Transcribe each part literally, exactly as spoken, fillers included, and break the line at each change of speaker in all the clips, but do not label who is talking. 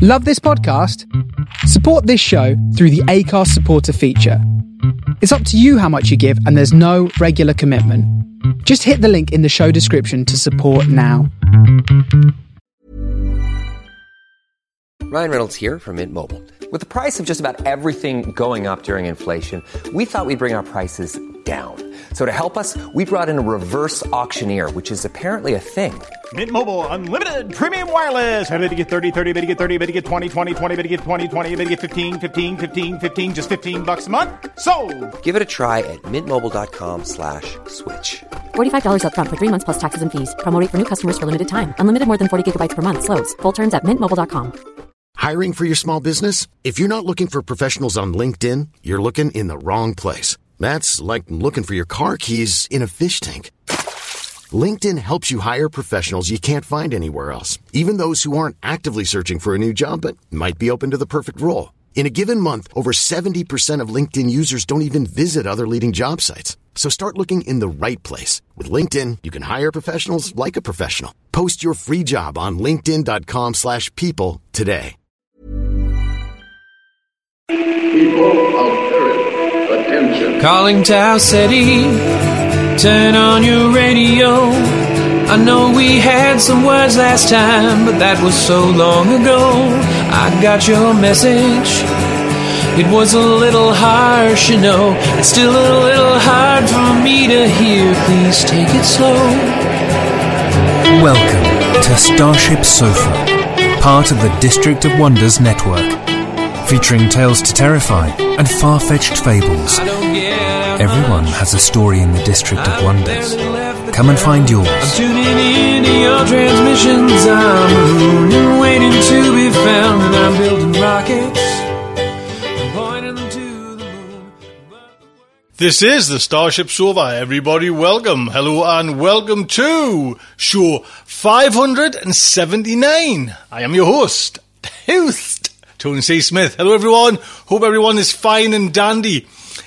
Love this podcast? Support this show through the Acast supporter feature. It's up to you how much you give, and there's no regular commitment. Just hit the link in the show description to support now.
Ryan Reynolds here from Mint Mobile. With the price of just about everything going up during inflation, we thought we'd bring our prices down. So to help us, we brought in a reverse auctioneer, which is apparently a thing.
Mint Mobile Unlimited Premium Wireless. How to get thirty, thirty, how to get thirty, how to get twenty, twenty, twenty, how to get twenty, twenty, how to get fifteen, fifteen, fifteen, fifteen, just fifteen bucks a month? Sold! Give it a try at mintmobile.com slash switch.
forty-five dollars up front for three months plus taxes and fees. Promo rate for new customers for limited time. Unlimited more than forty gigabytes per month. Slows full terms at mint mobile dot com.
Hiring for your small business? If you're not looking for professionals on LinkedIn, you're looking in the wrong place. That's like looking for your car keys in a fish tank. LinkedIn helps you hire professionals you can't find anywhere else, even those who aren't actively searching for a new job but might be open to the perfect role. In a given month, over seventy percent of LinkedIn users don't even visit other leading job sites. So start looking in the right place. With LinkedIn, you can hire professionals like a professional. Post your free job on linkedin.com slash people today.
People of Earth, attention.
Calling Tau City, turn on your radio. I know we had some words last time, but that was so long ago. I got your message. It was a little harsh, you know. It's still a little hard for me to hear. Please take it slow.
Welcome to Starship Sofa, part of the District of Wonders network, featuring tales to terrify and far-fetched fables. Everyone has a story in the District of Wonders. Come and find yours.
I'm tuning in to your transmissions. I'm a moon waiting to be found, and I'm building rockets. I'm pointing them to the moon.
This is the Starship Sofa. Everybody, welcome, hello, and welcome to show five hundred seventy-nine. I am your host, host. Tony C. Smith. Hello everyone, hope everyone is fine and dandy.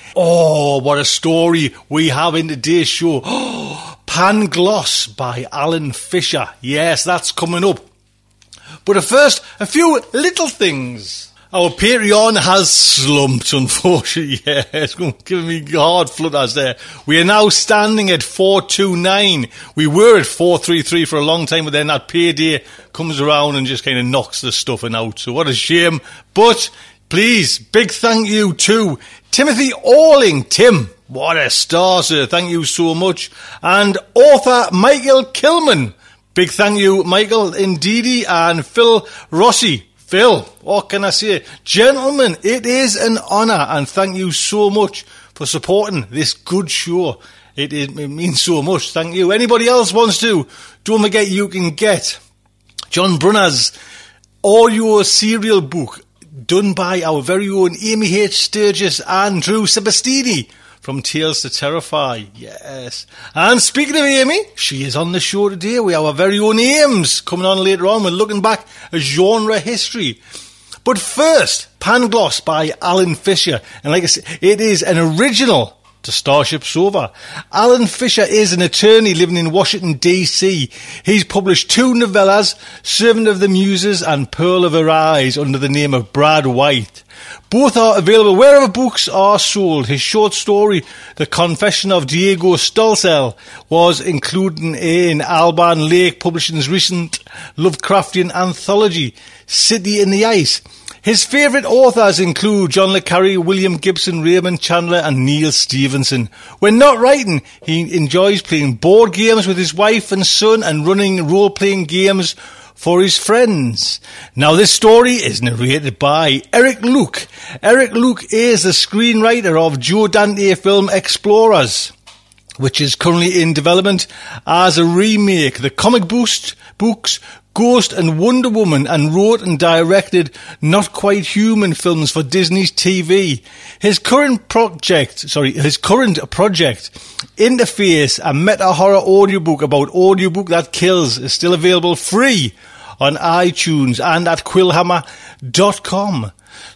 Oh, what a story we have in today's show. Oh, Pangloss by Alan Fisher. Yes, that's coming up. But at first, a few little things. Our Patreon has slumped, unfortunately. Yeah, it's giving me hard flutters there. We are now standing at four two nine. We were at four three three for a long time, but then that payday comes around and just kind of knocks the stuffing out. So what a shame. But please, big thank you to Timothy Orling. Tim, what a star, sir. Thank you so much. And author Michael Kilman. Big thank you, Michael, indeedy. And Phil Rossi. Phil, what can I say? Gentlemen, it is an honour, and thank you so much for supporting this good show. It, it, it means so much. Thank you. Anybody else wants to, don't forget you can get John Brunner's audio serial book done by our very own Amy H. Sturgis and Drew Sebastini from Tales to Terrify. Yes. And speaking of Amy, she is on the show today. We have our very own Ames coming on later on. We're looking back at genre history. But first, Pangloss by Alan Fisher. And like I said, it is an original to Starship Sofa. Alan Fisher is an attorney living in Washington, D C. He's published two novellas, Servant of the Muses and Pearl of Her Eyes, under the name of Brad White. Both are available wherever books are sold. His short story, The Confession of Diego Stolzel, was included in Alban Lake Publishing's recent Lovecraftian anthology, City in the Ice. His favourite authors include John le Carré, William Gibson, Raymond Chandler and Neil Stevenson. When not writing, he enjoys playing board games with his wife and son and running role-playing games for his friends. Now this story is narrated by Eric Luke. Eric Luke is the screenwriter of Joe Dante film Explorers, which is currently in development as a remake. The comic boost books Ghost and Wonder Woman, and wrote and directed Not Quite Human films for Disney's T V. His current project, sorry, his current project, Interface, a meta-horror audiobook about audiobook that kills, is still available free on iTunes and at quillhammer dot com.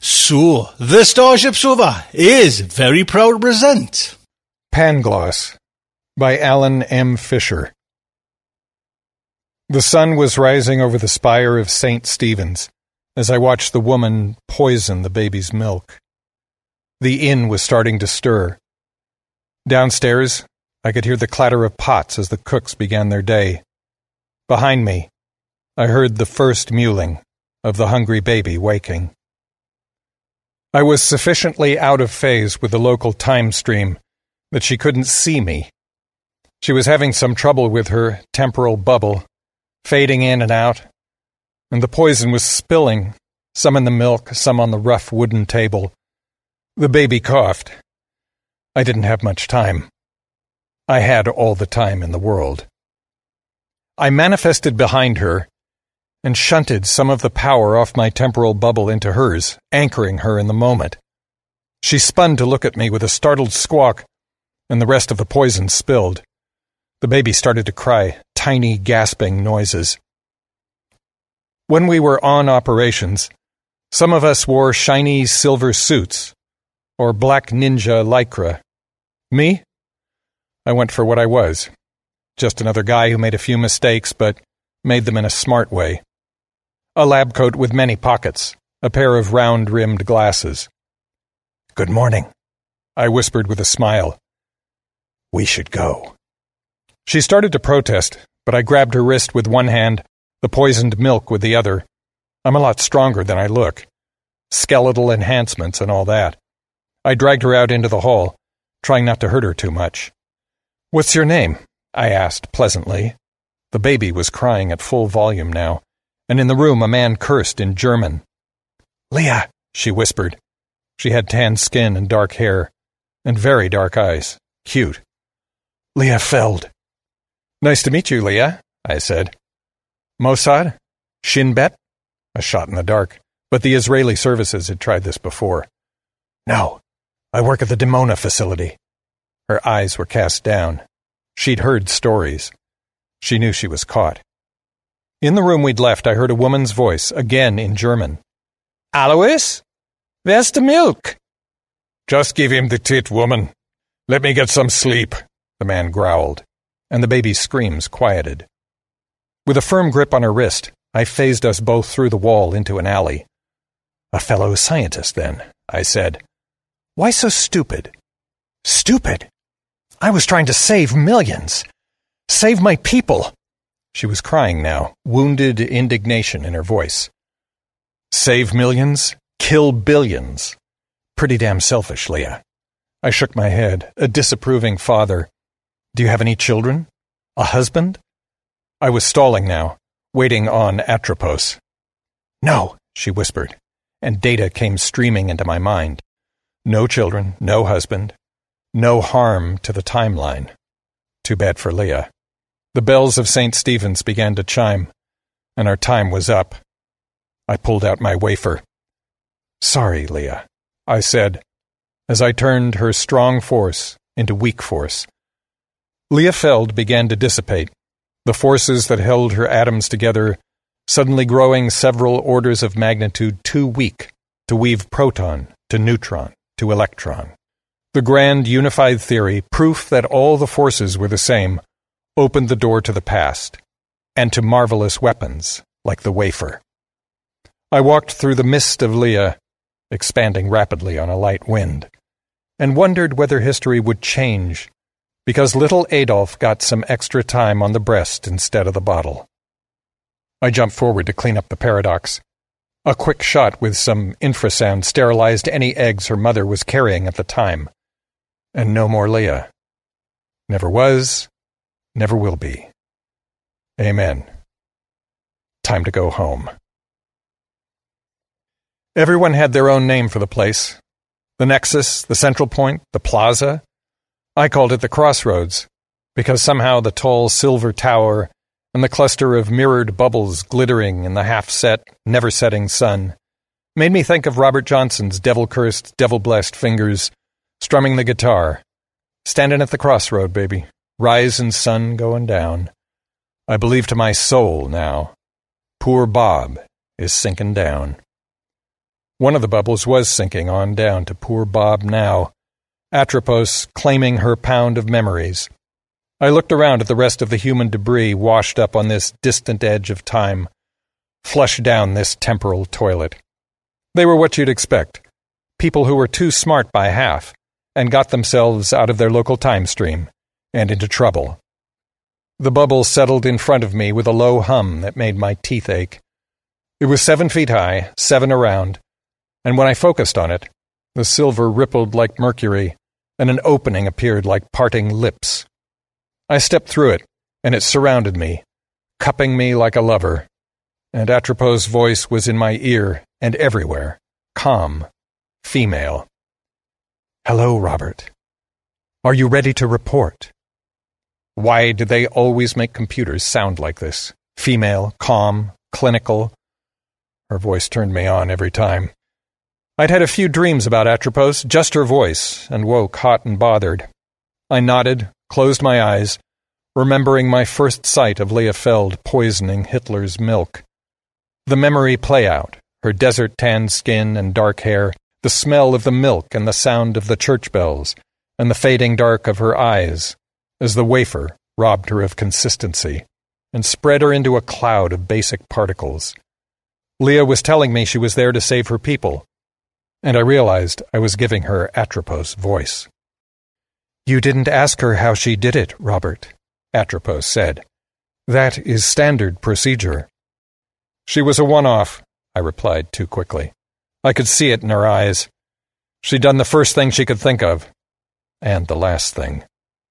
So, the Starship Sofa is very proud to present
Pangloss by Alan M. Fisher. The sun was rising over the spire of Saint Stephen's, as I watched the woman poison the baby's milk. The inn was starting to stir. Downstairs, I could hear the clatter of pots as the cooks began their day. Behind me, I heard the first mewling of the hungry baby waking. I was sufficiently out of phase with the local time stream that she couldn't see me. She was having some trouble with her temporal bubble, fading in and out, and the poison was spilling, some in the milk, some on the rough wooden table. The baby coughed. I didn't have much time. I had all the time in the world. I manifested behind her and shunted some of the power off my temporal bubble into hers, anchoring her in the moment. She spun to look at me with a startled squawk, and the rest of the poison spilled. The baby started to cry, tiny gasping noises. When we were on operations, some of us wore shiny silver suits, or black ninja lycra. Me? I went for what I was. Just another guy who made a few mistakes, but made them in a smart way. A lab coat with many pockets, a pair of round-rimmed glasses. "Good morning," I whispered with a smile. "We should go." She started to protest, but I grabbed her wrist with one hand, the poisoned milk with the other. I'm a lot stronger than I look. Skeletal enhancements and all that. I dragged her out into the hall, trying not to hurt her too much. "What's your name?" I asked pleasantly. The baby was crying at full volume now, and in the room a man cursed in German. "Leah," she whispered. She had tan skin and dark hair, and very dark eyes. Cute. "Leah Feld." "Nice to meet you, Leah," I said. "Mossad? Shin Bet?" A shot in the dark, but the Israeli services had tried this before. "No, I work at the Dimona facility." Her eyes were cast down. She'd heard stories. She knew she was caught. In the room we'd left, I heard a woman's voice, again in German. "Alois? Where's the milk?" "Just give him the tit, woman. Let me get some sleep," the man growled, and the baby's screams quieted. With a firm grip on her wrist, I phased us both through the wall into an alley. "A fellow scientist, then," I said. "Why so stupid?" "Stupid? I was trying to save millions. Save my people." She was crying now, wounded indignation in her voice. "Save millions? Kill billions. Pretty damn selfish, Leah." I shook my head, a disapproving father. "Do you have any children? A husband?" I was stalling now, waiting on Atropos. "No," she whispered, and data came streaming into my mind. No children, no husband, no harm to the timeline. Too bad for Leah. The bells of Saint Stephen's began to chime, and our time was up. I pulled out my wafer. "Sorry, Leah," I said, as I turned her strong force into weak force. Leah Feld began to dissipate, the forces that held her atoms together suddenly growing several orders of magnitude too weak to weave proton to neutron to electron. The grand unified theory, proof that all the forces were the same, opened the door to the past, and to marvelous weapons like the wafer. I walked through the mist of Leah, expanding rapidly on a light wind, and wondered whether history would change, because little Adolf got some extra time on the breast instead of the bottle. I jumped forward to clean up the paradox. A quick shot with some infrasound sterilized any eggs her mother was carrying at the time. And no more Leah. Never was, never will be. Amen. Time to go home. Everyone had their own name for the place. The Nexus, the Central Point, the Plaza. I called it the Crossroads, because somehow the tall silver tower and the cluster of mirrored bubbles glittering in the half-set, never-setting sun made me think of Robert Johnson's devil-cursed, devil-blessed fingers strumming the guitar. Standing at the crossroad, baby. Rising sun going down. I believe to my soul now. Poor Bob is sinking down. One of the bubbles was sinking on down to poor Bob now, Atropos claiming her pound of memories. I looked around at the rest of the human debris washed up on this distant edge of time, flush down this temporal toilet. They were what you'd expect. People who were too smart by half and got themselves out of their local time stream and into trouble. The bubble settled in front of me with a low hum that made my teeth ache. It was seven feet high, seven around, and when I focused on it, the silver rippled like mercury, and an opening appeared like parting lips. I stepped through it, and it surrounded me, cupping me like a lover, and Atropos' voice was in my ear and everywhere, calm, female. "Hello, Robert. Are you ready to report?" Why did they always make computers sound like this? Female, calm, clinical. Her voice turned me on every time. I'd had a few dreams about Atropos, just her voice, and woke hot and bothered. I nodded, closed my eyes, remembering my first sight of Leah Feld poisoning Hitler's milk. The memory play out, her desert-tanned skin and dark hair, the smell of the milk and the sound of the church bells, and the fading dark of her eyes, as the wafer robbed her of consistency and spread her into a cloud of basic particles. Leah was telling me she was there to save her people, and I realized I was giving her Atropos' voice. "You didn't ask her how she did it, Robert," Atropos said. "That is standard procedure." "She was a one-off," I replied too quickly. I could see it in her eyes. She'd done the first thing she could think of, and the last thing.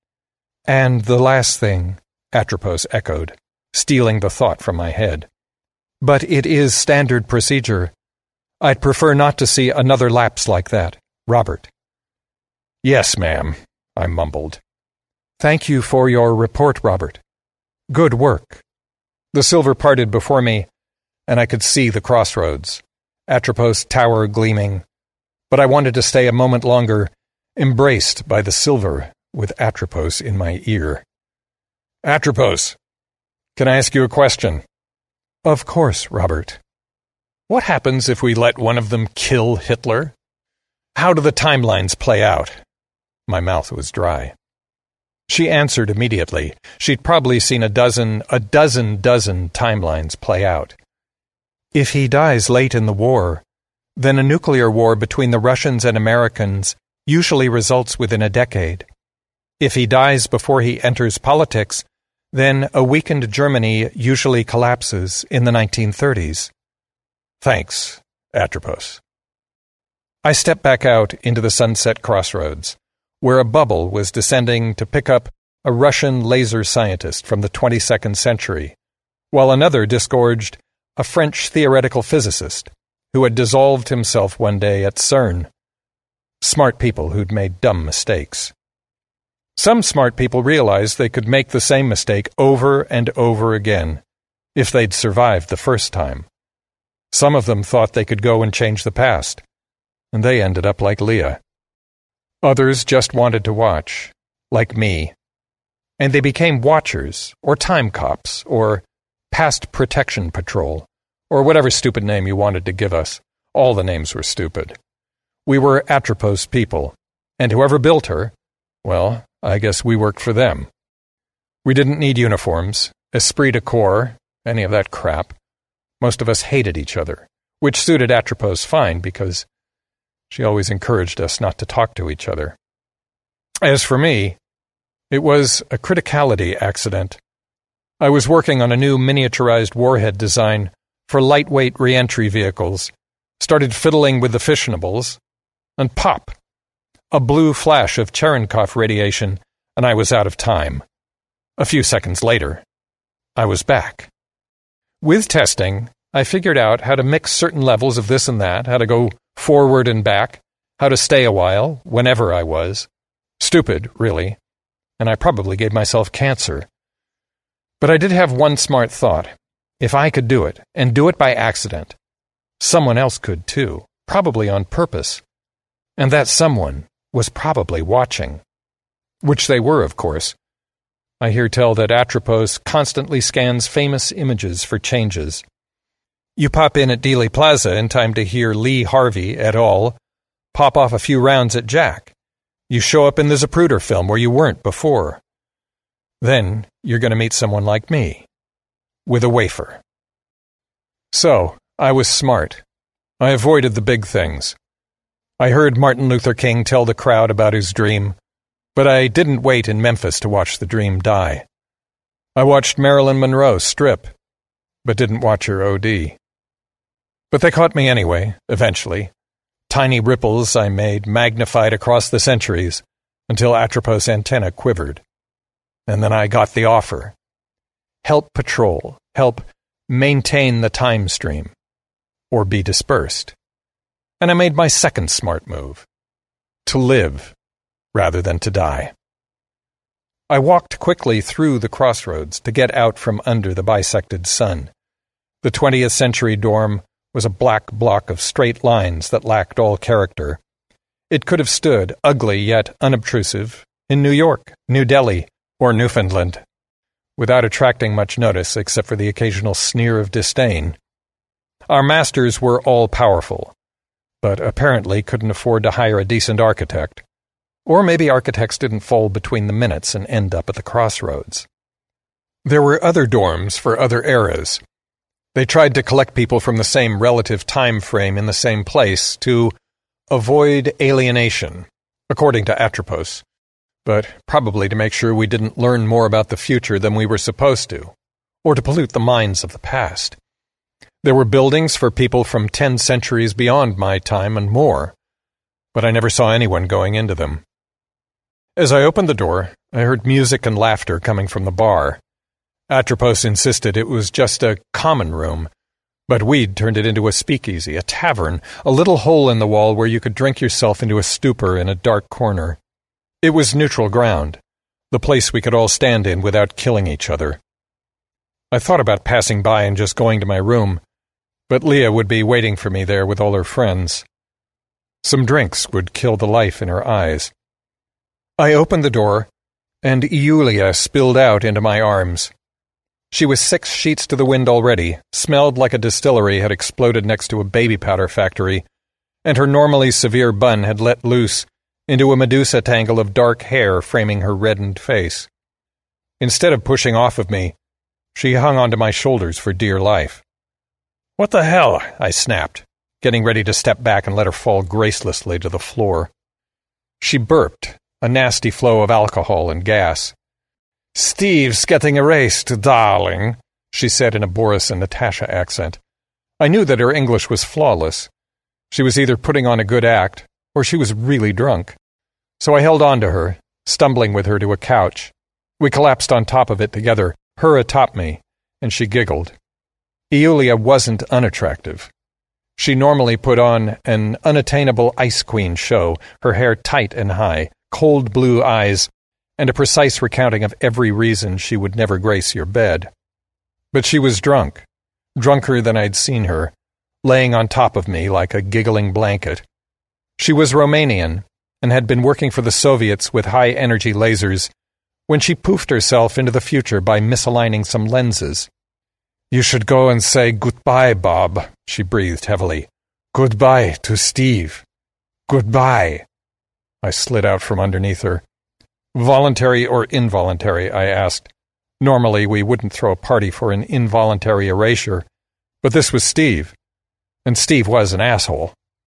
"And the last thing," Atropos echoed, stealing the thought from my head. "But it is standard procedure. I'd prefer not to see another lapse like that, Robert." "Yes, ma'am," I mumbled. "Thank you for your report, Robert. Good work." The silver parted before me, and I could see the crossroads, Atropos' tower gleaming, but I wanted to stay a moment longer, embraced by the silver with Atropos in my ear. "Atropos, can I ask you a question?" "Of course, Robert." "What happens if we let one of them kill Hitler? How do the timelines play out?" My mouth was dry. She answered immediately. She'd probably seen a dozen, a dozen dozen timelines play out. "If he dies late in the war, then a nuclear war between the Russians and Americans usually results within a decade. If he dies before he enters politics, then a weakened Germany usually collapses in the nineteen thirties. "Thanks, Atropos." I stepped back out into the sunset crossroads, where a bubble was descending to pick up a Russian laser scientist from the twenty-second century, while another disgorged a French theoretical physicist who had dissolved himself one day at CERN. Smart people who'd made dumb mistakes. Some smart people realized they could make the same mistake over and over again if they'd survived the first time. Some of them thought they could go and change the past, and they ended up like Leah. Others just wanted to watch, like me, and they became watchers, or time cops, or past protection patrol, or whatever stupid name you wanted to give us. All the names were stupid. We were Atropos people, and whoever built her, well, I guess we worked for them. We didn't need uniforms, esprit de corps, any of that crap. Most of us hated each other, which suited Atropos fine because she always encouraged us not to talk to each other. As for me, it was a criticality accident. I was working on a new miniaturized warhead design for lightweight re-entry vehicles, started fiddling with the fissionables, and pop! A blue flash of Cherenkov radiation, and I was out of time. A few seconds later, I was back. With testing, I figured out how to mix certain levels of this and that, how to go forward and back, how to stay a while, whenever I was. Stupid, really, and I probably gave myself cancer. But I did have one smart thought. If I could do it, and do it by accident, someone else could too, probably on purpose. And that someone was probably watching. Which they were, of course. I hear tell that Atropos constantly scans famous images for changes. You pop in at Dealey Plaza in time to hear Lee Harvey et al. Pop off a few rounds at Jack. You show up in the Zapruder film where you weren't before. Then you're going to meet someone like me. With a wafer. So, I was smart. I avoided the big things. I heard Martin Luther King tell the crowd about his dream, but I didn't wait in Memphis to watch the dream die. I watched Marilyn Monroe strip, but didn't watch her O D. But they caught me anyway, eventually. Tiny ripples I made magnified across the centuries until Atropos' antenna quivered. And then I got the offer. Help patrol, help maintain the time stream, or be dispersed. And I made my second smart move. To live, rather than to die. I walked quickly through the crossroads to get out from under the bisected sun. The twentieth century dorm was a black block of straight lines that lacked all character. It could have stood, ugly yet unobtrusive, in New York, New Delhi, or Newfoundland, without attracting much notice except for the occasional sneer of disdain. Our masters were all-powerful, but apparently couldn't afford to hire a decent architect. Or maybe architects didn't fall between the minutes and end up at the crossroads. There were other dorms for other eras. They tried to collect people from the same relative time frame in the same place to avoid alienation, according to Atropos, but probably to make sure we didn't learn more about the future than we were supposed to, or to pollute the minds of the past. There were buildings for people from ten centuries beyond my time and more, but I never saw anyone going into them. As I opened the door, I heard music and laughter coming from the bar. Atropos insisted it was just a common room, but we'd turned it into a speakeasy, a tavern, a little hole in the wall where you could drink yourself into a stupor in a dark corner. It was neutral ground, the place we could all stand in without killing each other. I thought about passing by and just going to my room, but Leah would be waiting for me there with all her friends. Some drinks would kill the life in her eyes. I opened the door, and Iulia spilled out into my arms. She was six sheets to the wind already, smelled like a distillery had exploded next to a baby powder factory, and her normally severe bun had let loose into a Medusa tangle of dark hair framing her reddened face. Instead of pushing off of me, she hung onto my shoulders for dear life. "What the hell?" I snapped, getting ready to step back and let her fall gracelessly to the floor. She burped, a nasty flow of alcohol and gas. "Steve's getting erased, darling," she said in a Boris and Natasha accent. I knew that her English was flawless. She was either putting on a good act, or she was really drunk. So I held on to her, stumbling with her to a couch. We collapsed on top of it together, her atop me, and she giggled. Iulia wasn't unattractive. She normally put on an unattainable ice queen show, her hair tight and high, cold blue eyes, and a precise recounting of every reason she would never grace your bed. But she was drunk, drunker than I'd seen her, laying on top of me like a giggling blanket. She was Romanian, and had been working for the Soviets with high-energy lasers when she poofed herself into the future by misaligning some lenses. "You should go and say goodbye, Bob," she breathed heavily. "Goodbye to Steve. Goodbye." I slid out from underneath her. "Voluntary or involuntary?" I asked. Normally we wouldn't throw a party for an involuntary erasure, but this was Steve, and Steve was an asshole.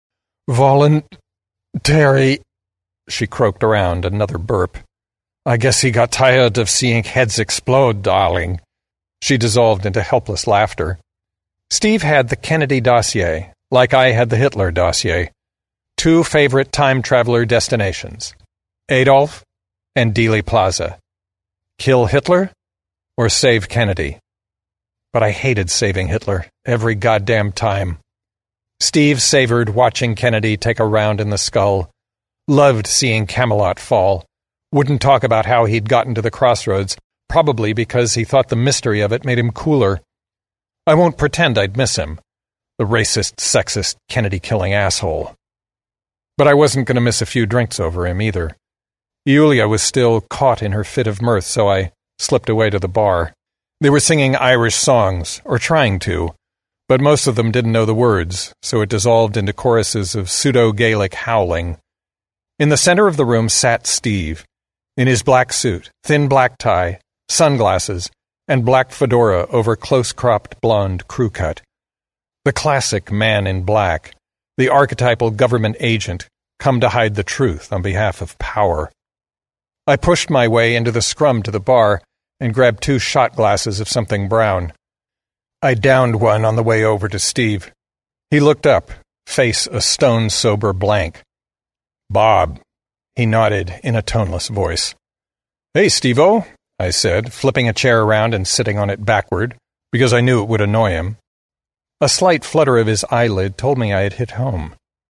"Voluntary," she croaked around, another burp. "I guess he got tired of seeing heads explode, darling." She dissolved into helpless laughter. Steve had the Kennedy dossier, like I had the Hitler dossier. Two favorite time traveler destinations, Adolf and Dealey Plaza. Kill Hitler or save Kennedy? But I hated saving Hitler every goddamn time. Steve savored watching Kennedy take a round in the skull, loved seeing Camelot fall, wouldn't talk about how he'd gotten to the crossroads, probably because he thought the mystery of it made him cooler. I won't pretend I'd miss him, the racist, sexist, Kennedy-killing asshole. But I wasn't going to miss a few drinks over him either. Iulia was still caught in her fit of mirth, so I slipped away to the bar. They were singing Irish songs, or trying to, but most of them didn't know the words, so it dissolved into choruses of pseudo-Gaelic howling. In the center of the room sat Steve, in his black suit, thin black tie, sunglasses, and black fedora over close-cropped blonde crew cut. The classic man in black, the archetypal government agent, come to hide the truth on behalf of power. I pushed my way into the scrum to the bar and grabbed two shot glasses of something brown. I downed one on the way over to Steve. He looked up, face a stone-sober blank. "Bob," he nodded in a toneless voice. "Hey, Steve-O," I said, flipping a chair around and sitting on it backward, because I knew it would annoy him. A slight flutter of his eyelid told me I had hit home.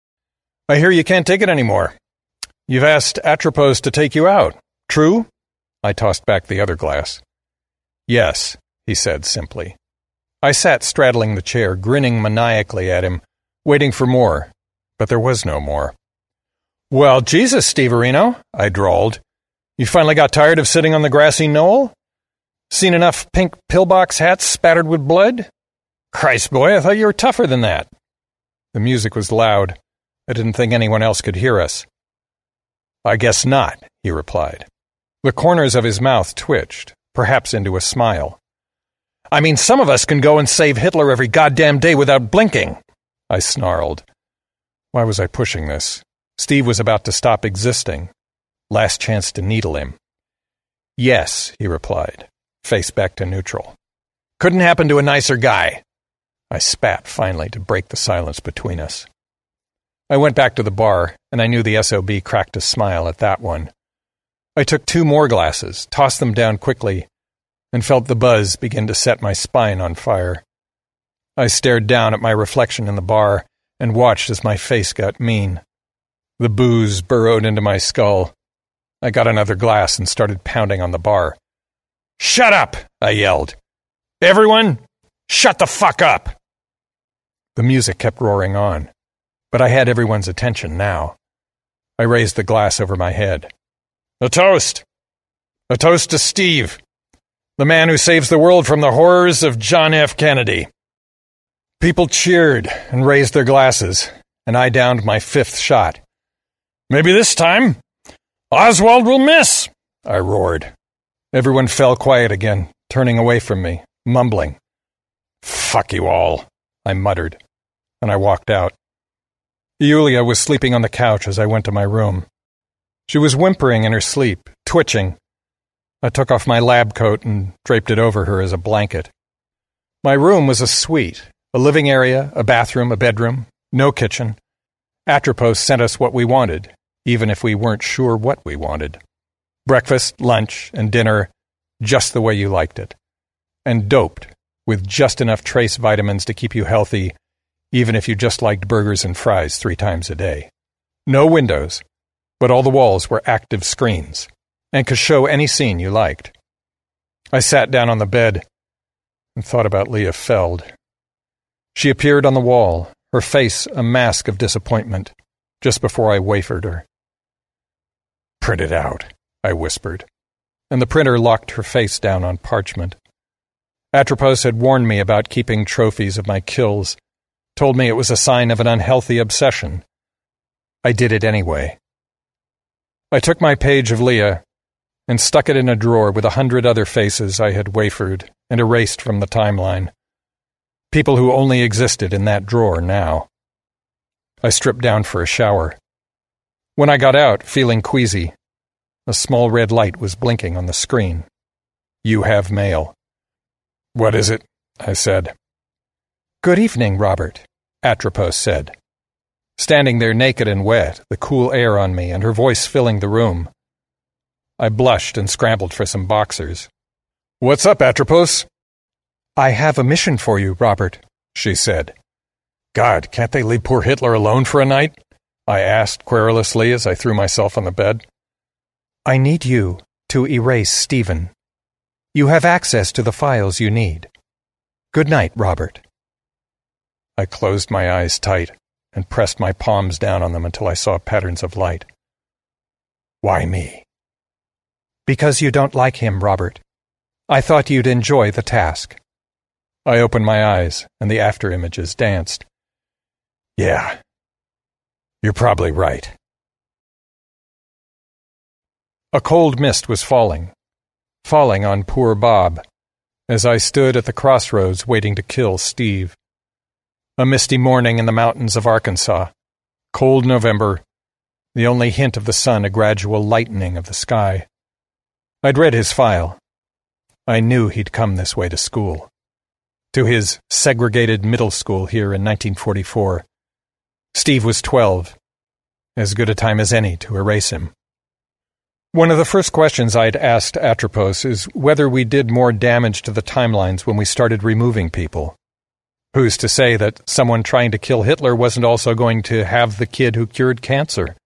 "I hear you can't take it anymore. You've asked Atropos to take you out. True?" I tossed back the other glass. "Yes," he said simply. I sat straddling the chair, grinning maniacally at him, waiting for more, but there was no more. "Well, Jesus, Steverino," I drawled. "You finally got tired of sitting on the grassy knoll? Seen enough pink pillbox hats spattered with blood? Christ, boy, I thought you were tougher than that." The music was loud. I didn't think anyone else could hear us. "I guess not," he replied. The corners of his mouth twitched, perhaps into a smile. "I mean, some of us can go and save Hitler every goddamn day without blinking," I snarled. Why was I pushing this? Steve was about to stop existing. Last chance to needle him. "Yes," he replied, face back to neutral. "Couldn't happen to a nicer guy." I spat finally to break the silence between us. I went back to the bar, and I knew the S O B cracked a smile at that one. I took two more glasses, tossed them down quickly, and felt the buzz begin to set my spine on fire. I stared down at my reflection in the bar and watched as my face got mean. The booze burrowed into my skull. I got another glass and started pounding on the bar. "Shut up!" I yelled. "Everyone, shut the fuck up!" The music kept roaring on, but I had everyone's attention now. I raised the glass over my head. "A toast! A toast to Steve, the man who saves the world from the horrors of John F. Kennedy." People cheered and raised their glasses, and I downed my fifth shot. "Maybe this time, Oswald will miss," I roared. Everyone fell quiet again, turning away from me, mumbling. "Fuck you all," I muttered, and I walked out. Yulia was sleeping on the couch as I went to my room. She was whimpering in her sleep, twitching. I took off my lab coat and draped it over her as a blanket. My room was a suite, a living area, a bathroom, a bedroom, no kitchen. Atropos sent us what we wanted, even if we weren't sure what we wanted. Breakfast, lunch, and dinner, just the way you liked it. And doped, with just enough trace vitamins to keep you healthy, even if you just liked burgers and fries three times a day. No windows, but all the walls were active screens, and could show any scene you liked. I sat down on the bed and thought about Leah Feld. She appeared on the wall, her face a mask of disappointment, just before I wafered her. "Print it out," I whispered, and the printer locked her face down on parchment. Atropos had warned me about keeping trophies of my kills, told me it was a sign of an unhealthy obsession. I did it anyway. I took my page of Leah and stuck it in a drawer with a hundred other faces I had wafered and erased from the timeline. People who only existed in that drawer now. I stripped down for a shower. When I got out, feeling queasy, a small red light was blinking on the screen. "You have mail." "What is it?" I said. "Good evening, Robert," Atropos said. Standing there naked and wet, the cool air on me and her voice filling the room. I blushed and scrambled for some boxers. "What's up, Atropos?" "I have a mission for you, Robert," she said. "God, can't they leave poor Hitler alone for a night?" I asked querulously as I threw myself on the bed. "I need you to erase Stephen. You have access to the files you need. Good night, Robert." I closed my eyes tight and pressed my palms down on them until I saw patterns of light. "Why me?" "Because you don't like him, Robert. I thought you'd enjoy the task." I opened my eyes, and the after-images danced. "Yeah, you're probably right." A cold mist was falling, falling on poor Bob, as I stood at the crossroads waiting to kill Steve. A misty morning in the mountains of Arkansas. Cold November. The only hint of the sun a gradual lightening of the sky. I'd read his file. I knew he'd come this way to school. To his segregated middle school here in nineteen forty-four. Steve was twelve. As good a time as any to erase him. One of the first questions I'd asked Atropos is whether we did more damage to the timelines when we started removing people. Who's to say that someone trying to kill Hitler wasn't also going to have the kid who cured cancer?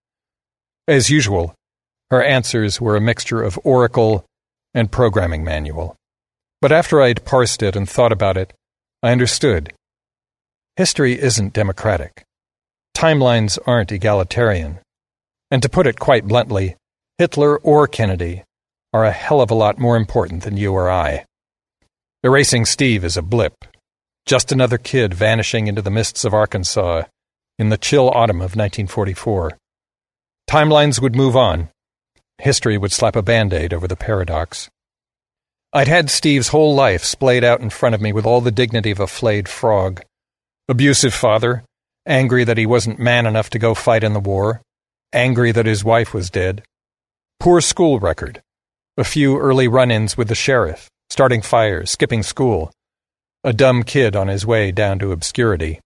As usual, her answers were a mixture of oracle and programming manual. But after I'd parsed it and thought about it, I understood. History isn't democratic. Timelines aren't egalitarian. And to put it quite bluntly, Hitler or Kennedy are a hell of a lot more important than you or I. Erasing Steve is a blip. Just another kid vanishing into the mists of Arkansas in the chill autumn of nineteen forty-four. Timelines would move on. History would slap a Band-Aid over the paradox. I'd had Steve's whole life splayed out in front of me with all the dignity of a flayed frog. Abusive father, angry that he wasn't man enough to go fight in the war, angry that his wife was dead. Poor school record. A few early run-ins with the sheriff, starting fires, skipping school. A dumb kid on his way down to obscurity.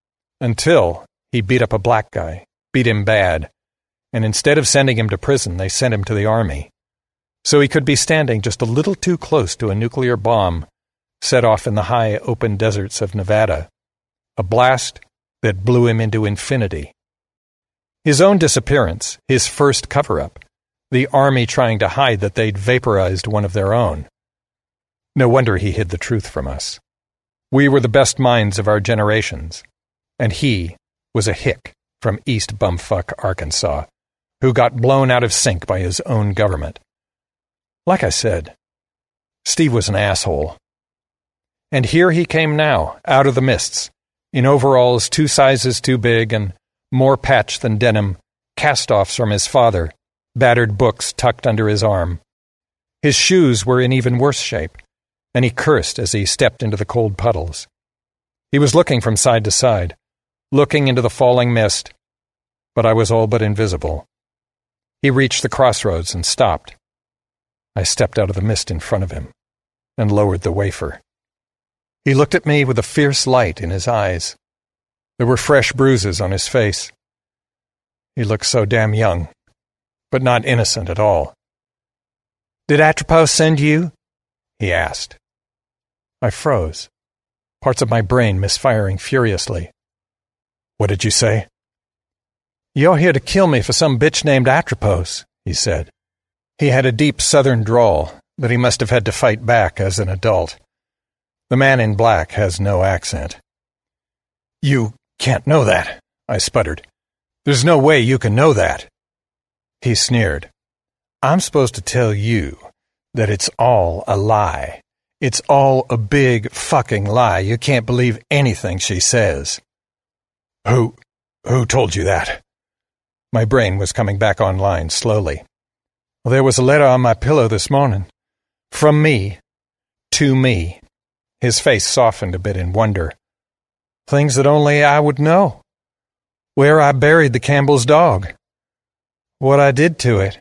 Until he beat up a black guy, beat him bad, and instead of sending him to prison, they sent him to the army. So he could be standing just a little too close to a nuclear bomb set off in the high open deserts of Nevada. A blast that blew him into infinity. His own disappearance, his first cover-up, the army trying to hide that they'd vaporized one of their own. No wonder he hid the truth from us. We were the best minds of our generations, and he was a hick from East Bumfuck, Arkansas, who got blown out of sync by his own government. Like I said, Steve was an asshole. And here he came now, out of the mists, in overalls two sizes too big and more patch than denim, cast-offs from his father, battered books tucked under his arm. His shoes were in even worse shape, and he cursed as he stepped into the cold puddles. He was looking from side to side, looking into the falling mist, but I was all but invisible. He reached the crossroads and stopped. I stepped out of the mist in front of him and lowered the wafer. He looked at me with a fierce light in his eyes. There were fresh bruises on his face. He looked so damn young, but not innocent at all. "Did Atropos send you?" he asked. I froze, parts of my brain misfiring furiously. "What did you say?" "You're here to kill me for some bitch named Atropos," he said. He had a deep southern drawl that he must have had to fight back as an adult. The man in black has no accent. "You can't know that," I sputtered. "There's no way you can know that." He sneered. "I'm supposed to tell you that it's all a lie. It's all a big fucking lie. You can't believe anything she says." Who, who told you that?" My brain was coming back online slowly. "Well, there was a letter on my pillow this morning. From me. To me." His face softened a bit in wonder. "Things that only I would know. Where I buried the Campbell's dog. What I did to it.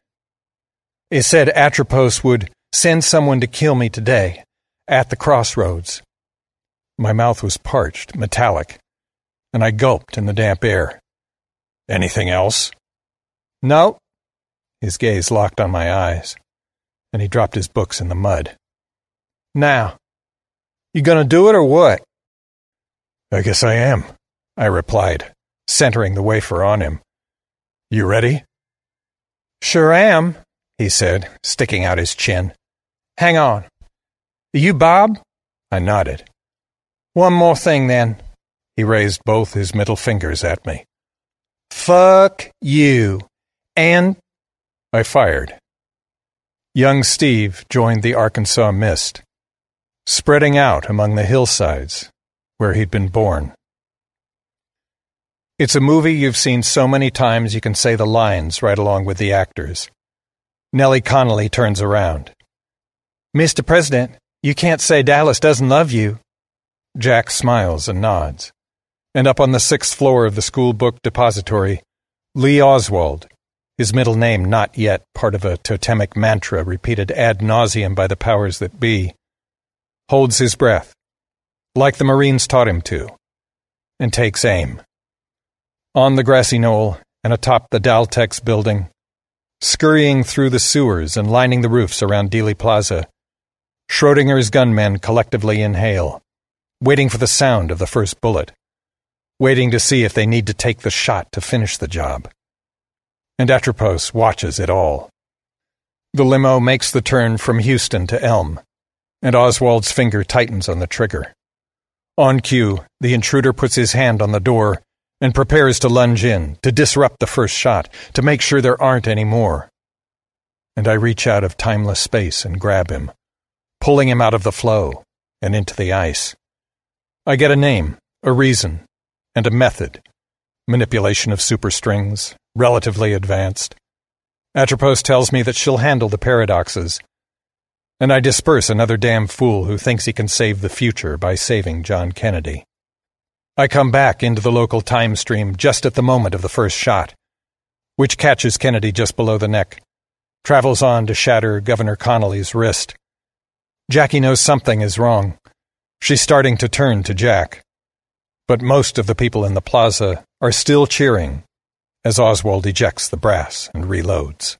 It said Atropos would send someone to kill me today, at the crossroads." My mouth was parched, metallic, and I gulped in the damp air. "Anything else?" "No." His gaze locked on my eyes, and he dropped his books in the mud. "Now, you gonna do it or what?" "I guess I am," I replied, centering the wafer on him. "You ready?" "Sure am," he said, sticking out his chin. "Hang on. Are you Bob?" I nodded. "One more thing, then." He raised both his middle fingers at me. "Fuck you. And—" I fired. Young Steve joined the Arkansas mist, spreading out among the hillsides where he'd been born. It's a movie you've seen so many times you can say the lines right along with the actors. Nellie Connolly turns around. "Mister President, you can't say Dallas doesn't love you." Jack smiles and nods. and up on the sixth floor of the school book depository, Lee Oswald, his middle name not yet part of a totemic mantra repeated ad nauseum by the powers that be, holds his breath, like the Marines taught him to, and takes aim. On the grassy knoll and atop the Daltex building, scurrying through the sewers and lining the roofs around Dealey Plaza, Schrodinger's gunmen collectively inhale, waiting for the sound of the first bullet, waiting to see if they need to take the shot to finish the job. And Atropos watches it all. The limo makes the turn from Houston to Elm, and Oswald's finger tightens on the trigger. On cue, the intruder puts his hand on the door and prepares to lunge in, to disrupt the first shot, to make sure there aren't any more. And I reach out of timeless space and grab him, pulling him out of the flow and into the ice. I get a name, a reason, and a method. Manipulation of superstrings, relatively advanced. Atropos tells me that she'll handle the paradoxes, and I disperse another damn fool who thinks he can save the future by saving John Kennedy. I come back into the local time stream just at the moment of the first shot, which catches Kennedy just below the neck, travels on to shatter Governor Connolly's wrist. Jackie knows something is wrong. She's starting to turn to Jack. But most of the people in the plaza are still cheering as Oswald ejects the brass and reloads.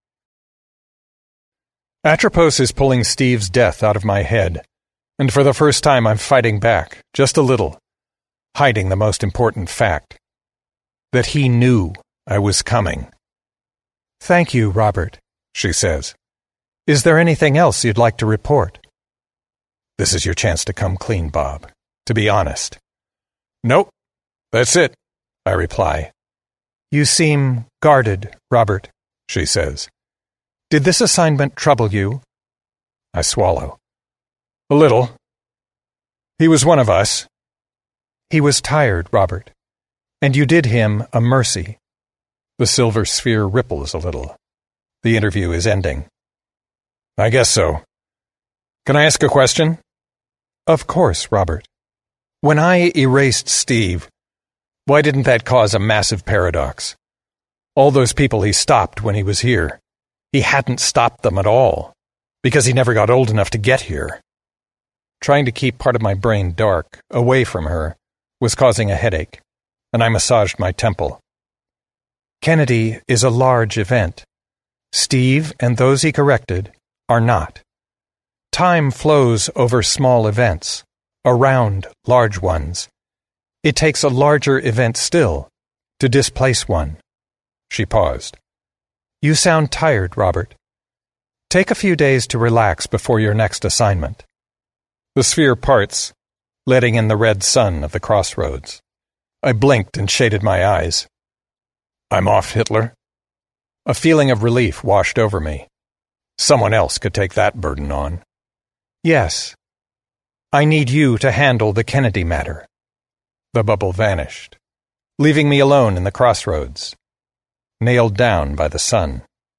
Atropos is pulling Steve's death out of my head, and for the first time I'm fighting back, just a little, hiding the most important fact, that he knew I was coming. "Thank you, Robert," she says. "Is there anything else you'd like to report?" This is your chance to come clean, Bob, to be honest. "Nope, that's it," I reply. "You seem guarded, Robert," she says. "Did this assignment trouble you?" I swallow. "A little. He was one of us." "He was tired, Robert, and you did him a mercy." The silver sphere ripples a little. The interview is ending. "I guess so. Can I ask a question?" "Of course, Robert." "When I erased Steve, why didn't that cause a massive paradox? All those people he stopped when he was here, he hadn't stopped them at all, because he never got old enough to get here." Trying to keep part of my brain dark, away from her, was causing a headache, and I massaged my temple. "Kennedy is a large event. Steve and those he corrected are not. Time flows over small events, around large ones. It takes a larger event still to displace one." She paused. "You sound tired, Robert. Take a few days to relax before your next assignment." The sphere parts, letting in the red sun of the crossroads. I blinked and shaded my eyes. "I'm off, Hitler." A feeling of relief washed over me. Someone else could take that burden on. "Yes. I need you to handle the Kennedy matter." The bubble vanished, leaving me alone in the crossroads, nailed down by the sun.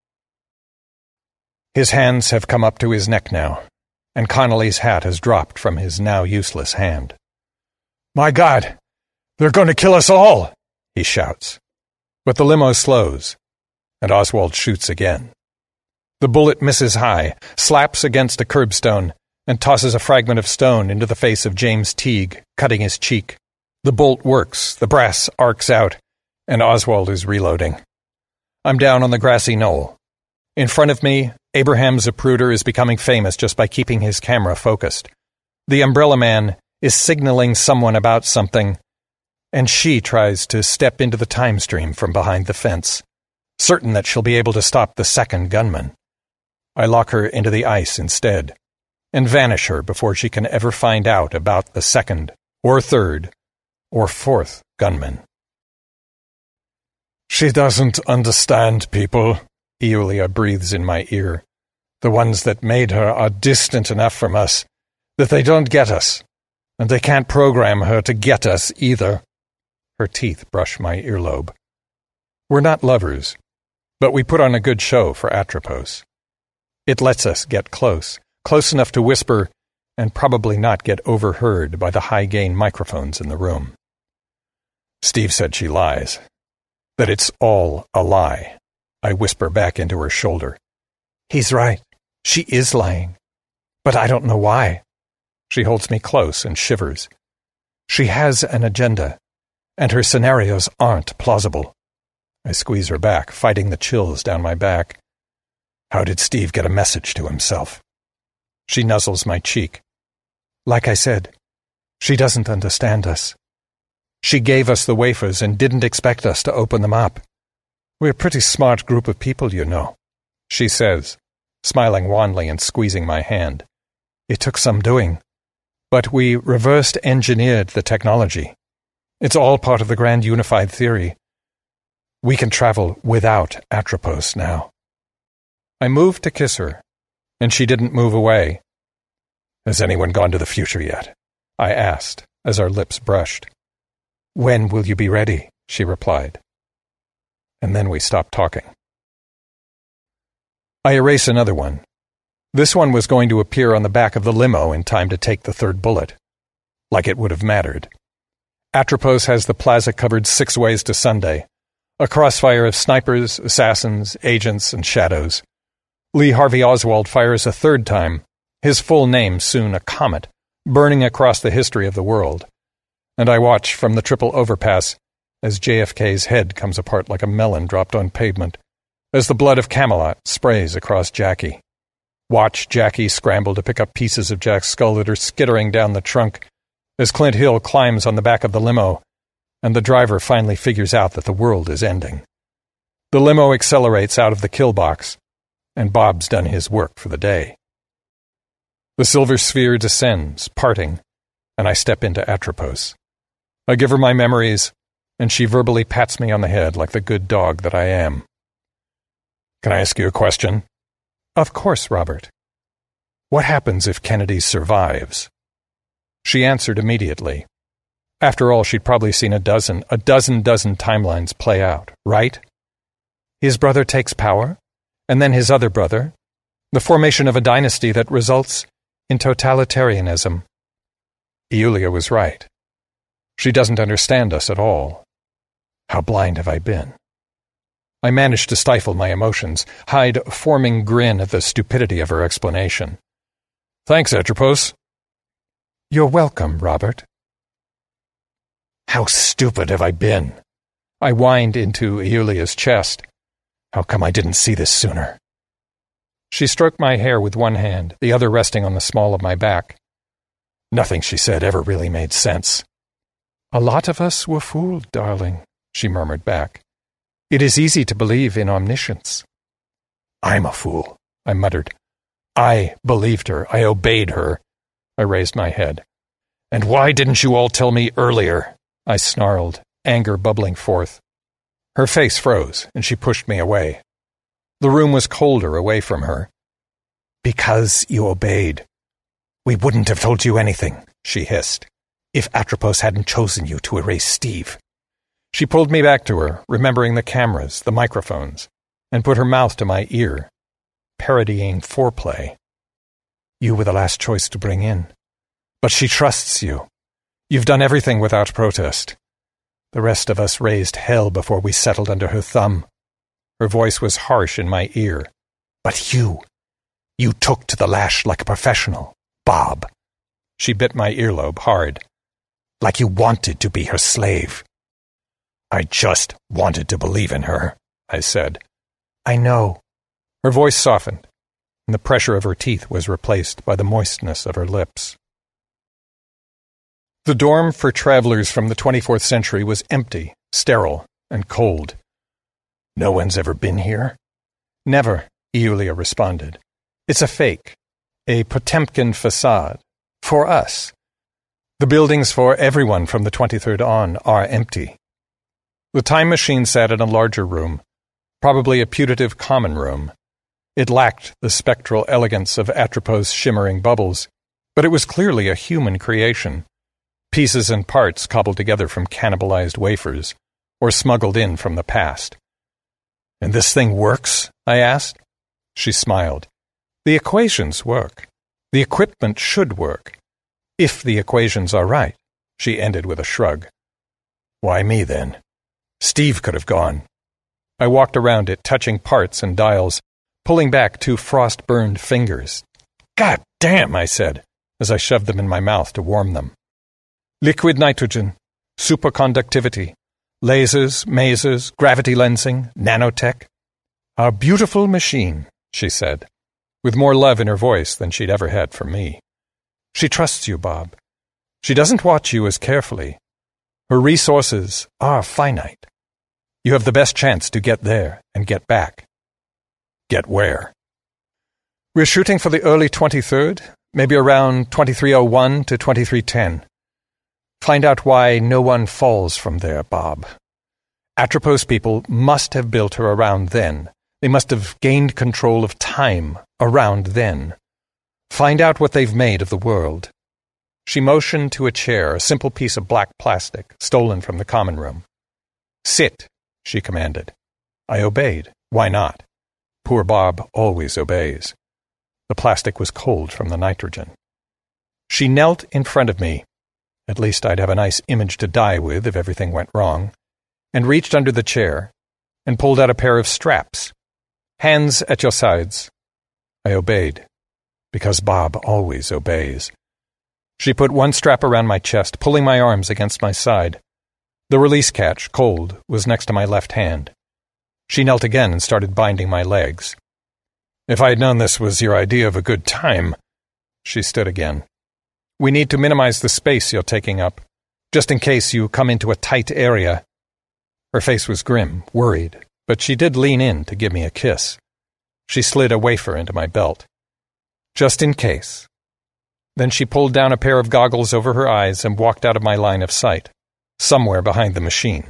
His hands have come up to his neck now, and Connolly's hat has dropped from his now useless hand. "My God, they're going to kill us all!" he shouts. But the limo slows, and Oswald shoots again. The bullet misses high, slaps against a curbstone, and tosses a fragment of stone into the face of James Teague, cutting his cheek. The bolt works, the brass arcs out, and Oswald is reloading. I'm down on the grassy knoll. In front of me, Abraham Zapruder is becoming famous just by keeping his camera focused. The umbrella man is signaling someone about something, and she tries to step into the time stream from behind the fence, certain that she'll be able to stop the second gunman. I lock her into the ice instead, and vanish her before she can ever find out about the second, or third, or fourth gunman. "She doesn't understand people," Eolia breathes in my ear. "The ones that made her are distant enough from us that they don't get us, and they can't program her to get us either." Her teeth brush my earlobe. "We're not lovers, but we put on a good show for Atropos. It lets us get close, close enough to whisper, and probably not get overheard by the high-gain microphones in the room. Steve said she lies. That it's all a lie. I whisper back into her shoulder. He's right. She is lying. But I don't know why. She holds me close and shivers. She has an agenda, and her scenarios aren't plausible. I squeeze her back, fighting the chills down my back. How did Steve get a message to himself? She nuzzles my cheek. Like I said, she doesn't understand us. She gave us the wafers and didn't expect us to open them up. We're a pretty smart group of people, you know, she says, smiling wanly and squeezing my hand. It took some doing, but we reversed engineered the technology. It's all part of the grand unified theory. We can travel without Atropos now. I moved to kiss her, and she didn't move away. Has anyone gone to the future yet? I asked, as our lips brushed. When will you be ready? She replied. And then we stopped talking. I erase another one. This one was going to appear on the back of the limo in time to take the third bullet. Like it would have mattered. Atropos has the plaza covered six ways to Sunday. A crossfire of snipers, assassins, agents, and shadows. Lee Harvey Oswald fires a third time, his full name soon a comet, burning across the history of the world. And I watch from the triple overpass as J F K's head comes apart like a melon dropped on pavement, as the blood of Camelot sprays across Jackie. Watch Jackie scramble to pick up pieces of Jack's skull that are skittering down the trunk, as Clint Hill climbs on the back of the limo, and the driver finally figures out that the world is ending. The limo accelerates out of the kill box, and Bob's done his work for the day. The silver sphere descends, parting, and I step into Atropos. I give her my memories, and she verbally pats me on the head like the good dog that I am. Can I ask you a question? Of course, Robert. What happens if Kennedy survives? She answered immediately. After all, she'd probably seen a dozen, a dozen dozen timelines play out, right? His brother takes power, and then his other brother, the formation of a dynasty that results in totalitarianism. Iulia was right. She doesn't understand us at all. How blind have I been? I managed to stifle my emotions, hide a forming grin at the stupidity of her explanation. Thanks, Atropos. You're welcome, Robert. How stupid have I been? I whined into Iulia's chest. How come I didn't see this sooner? She stroked my hair with one hand, the other resting on the small of my back. Nothing she said ever really made sense. A lot of us were fooled, darling, she murmured back. It is easy to believe in omniscience. I'm a fool, I muttered. I believed her. I obeyed her. I raised my head. And why didn't you all tell me earlier? I snarled, anger bubbling forth. Her face froze, and she pushed me away. The room was colder away from her. Because you obeyed. We wouldn't have told you anything, she hissed, if Atropos hadn't chosen you to erase Steve. She pulled me back to her, remembering the cameras, the microphones, and put her mouth to my ear, parodying foreplay. You were the last choice to bring in. But she trusts you. You've done everything without protest. The rest of us raised hell before we settled under her thumb. Her voice was harsh in my ear. But you, you took to the lash like a professional, Bob. She bit my earlobe hard. Like you wanted to be her slave. I just wanted to believe in her, I said. I know. Her voice softened, and the pressure of her teeth was replaced by the moistness of her lips. The dorm for travelers from the twenty-fourth century was empty, sterile, and cold. No one's ever been here? Never, Iulia responded. It's a fake, a Potemkin facade. For us. The buildings for everyone from the twenty-third on are empty. The time machine sat in a larger room, probably a putative common room. It lacked the spectral elegance of Atropos' shimmering bubbles, but it was clearly a human creation. Pieces and parts cobbled together from cannibalized wafers, or smuggled in from the past. And this thing works? I asked. She smiled. The equations work. The equipment should work. If the equations are right, she ended with a shrug. Why me, then? Steve could have gone. I walked around it, touching parts and dials, pulling back two frost-burned fingers. God damn, I said, as I shoved them in my mouth to warm them. Liquid nitrogen, superconductivity, lasers, masers, gravity lensing, nanotech. Our beautiful machine, she said, with more love in her voice than she'd ever had for me. She trusts you, Bob. She doesn't watch you as carefully. Her resources are finite. You have the best chance to get there and get back. Get where? We're shooting for the early twenty-third, maybe around twenty-three oh one to twenty-three ten. Find out why no one falls from there, Bob. Atropos people must have built her around then. They must have gained control of time around then. Find out what they've made of the world. She motioned to a chair, a simple piece of black plastic, stolen from the common room. Sit, she commanded. I obeyed. Why not? Poor Bob always obeys. The plastic was cold from the nitrogen. She knelt in front of me. At least I'd have a nice image to die with if everything went wrong, and reached under the chair and pulled out a pair of straps. Hands at your sides. I obeyed, because Bob always obeys. She put one strap around my chest, pulling my arms against my side. The release catch, cold, was next to my left hand. She knelt again and started binding my legs. If I had known this was your idea of a good time... She stood again. We need to minimize the space you're taking up, just in case you come into a tight area. Her face was grim, worried, but she did lean in to give me a kiss. She slid a wafer into my belt. Just in case. Then she pulled down a pair of goggles over her eyes and walked out of my line of sight, somewhere behind the machine.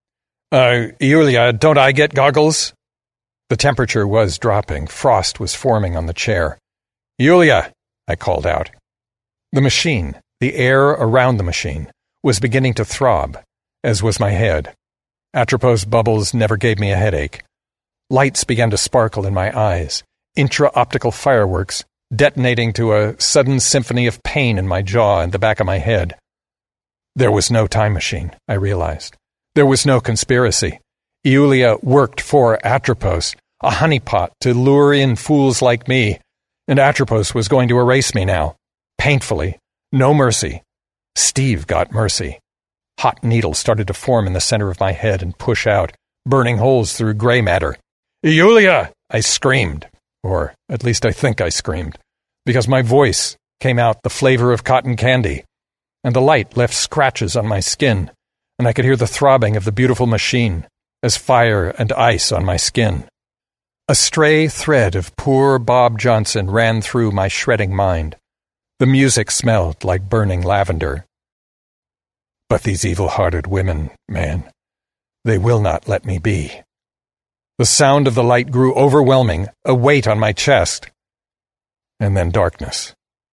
Uh, Yulia, don't I get goggles? The temperature was dropping. Frost was forming on the chair. Yulia, I called out. The machine, the air around the machine, was beginning to throb, as was my head. Atropos bubbles never gave me a headache. Lights began to sparkle in my eyes, intra-optical fireworks detonating to a sudden symphony of pain in my jaw and the back of my head. There was no time machine, I realized. There was no conspiracy. Iulia worked for Atropos, a honeypot to lure in fools like me, and Atropos was going to erase me now. Painfully. No mercy. Steve got mercy. Hot needles started to form in the center of my head and push out, burning holes through gray matter. Iulia! I screamed. Or at least I think I screamed, because my voice came out the flavor of cotton candy, and the light left scratches on my skin, and I could hear the throbbing of the beautiful machine, as fire and ice on my skin. A stray thread of poor Bob Johnson ran through my shredding mind. The music smelled like burning lavender. But these evil-hearted women, man, they will not let me be. The sound of the light grew overwhelming, a weight on my chest. And then darkness.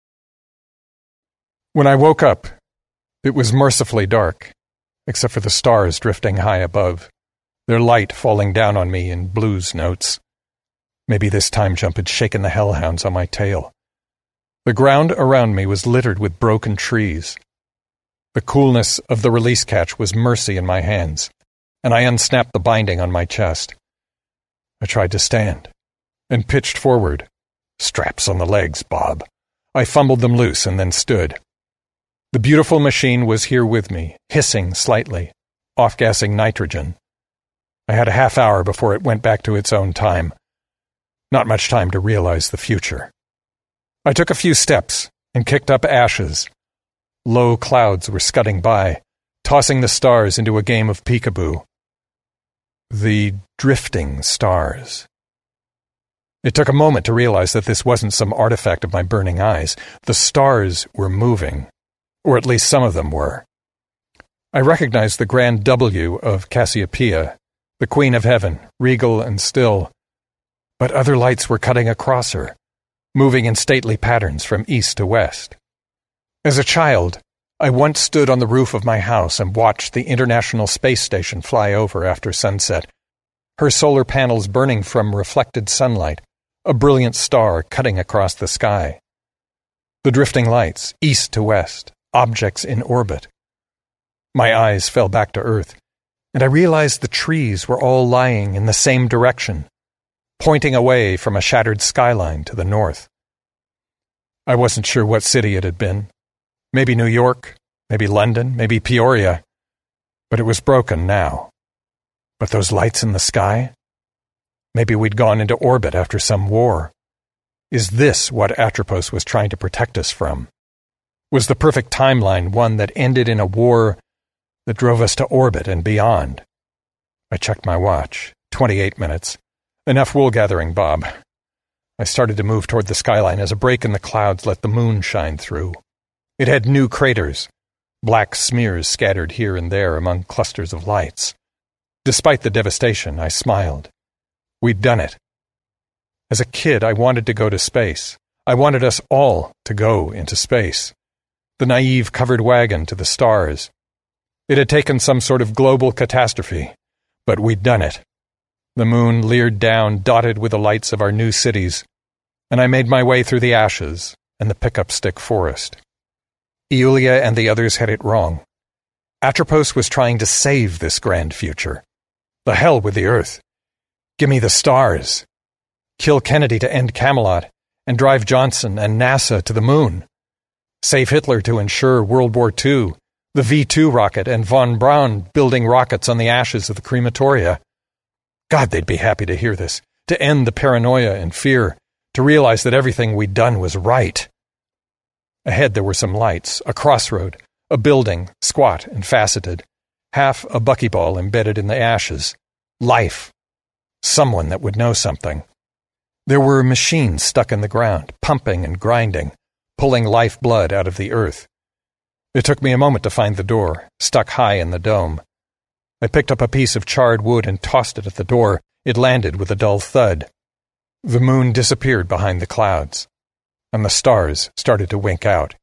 When I woke up, it was mercifully dark, except for the stars drifting high above, their light falling down on me in blues notes. Maybe this time jump had shaken the hellhounds on my tail. The ground around me was littered with broken trees. The coolness of the release catch was mercy in my hands, and I unsnapped the binding on my chest. I tried to stand, and pitched forward. Straps on the legs, Bob. I fumbled them loose and then stood. The beautiful machine was here with me, hissing slightly, off-gassing nitrogen. I had a half hour before it went back to its own time. Not much time to realize the future. I took a few steps and kicked up ashes. Low clouds were scudding by, tossing the stars into a game of peekaboo. The drifting stars. It took a moment to realize that this wasn't some artifact of my burning eyes. The stars were moving, or at least some of them were. I recognized the grand W of Cassiopeia, the Queen of Heaven, regal and still. But other lights were cutting across her, moving in stately patterns from east to west. As a child, I once stood on the roof of my house and watched the International Space Station fly over after sunset, her solar panels burning from reflected sunlight, a brilliant star cutting across the sky. The drifting lights, east to west, objects in orbit. My eyes fell back to Earth, and I realized the trees were all lying in the same direction, pointing away from a shattered skyline to the north. I wasn't sure what city it had been. Maybe New York, maybe London, maybe Peoria. But it was broken now. But those lights in the sky? Maybe we'd gone into orbit after some war. Is this what Atropos was trying to protect us from? Was the perfect timeline one that ended in a war that drove us to orbit and beyond? I checked my watch. Twenty-eight minutes. Enough wool-gathering, Bob. I started to move toward the skyline as a break in the clouds let the moon shine through. It had new craters, black smears scattered here and there among clusters of lights. Despite the devastation, I smiled. We'd done it. As a kid, I wanted to go to space. I wanted us all to go into space. The naive covered wagon to the stars. It had taken some sort of global catastrophe, but we'd done it. The moon leered down, dotted with the lights of our new cities, and I made my way through the ashes and the pickup stick forest. Iulia and the others had it wrong. Atropos was trying to save this grand future. The hell with the Earth. Give me the stars. Kill Kennedy to end Camelot, and drive Johnson and NASA to the moon. Save Hitler to ensure World War Two, the V two rocket, and von Braun building rockets on the ashes of the crematoria. God, they'd be happy to hear this, to end the paranoia and fear, to realize that everything we'd done was right. Ahead there were some lights, a crossroad, a building, squat and faceted, half a buckyball embedded in the ashes. Life. Someone that would know something. There were machines stuck in the ground, pumping and grinding, pulling life blood out of the earth. It took me a moment to find the door, stuck high in the dome. I picked up a piece of charred wood and tossed it at the door. It landed with a dull thud. The moon disappeared behind the clouds, and the stars started to wink out.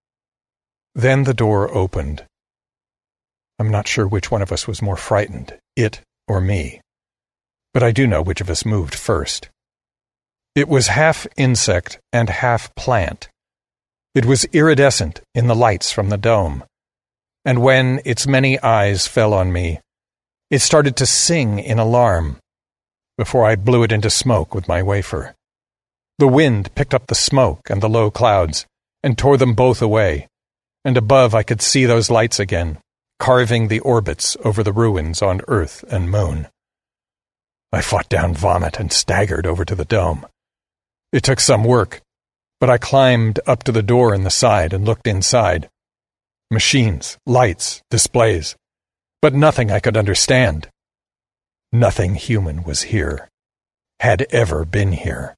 Then the door opened. I'm not sure which one of us was more frightened, it or me. But I do know which of us moved first. It was half insect and half plant. It was iridescent in the lights from the dome. And when its many eyes fell on me, it started to sing in alarm before I blew it into smoke with my wafer. The wind picked up the smoke and the low clouds and tore them both away, and above I could see those lights again, carving the orbits over the ruins on Earth and Moon. I fought down vomit and staggered over to the dome. It took some work, but I climbed up to the door in the side and looked inside. Machines, lights, displays, but nothing I could understand. Nothing human was here, had ever been here.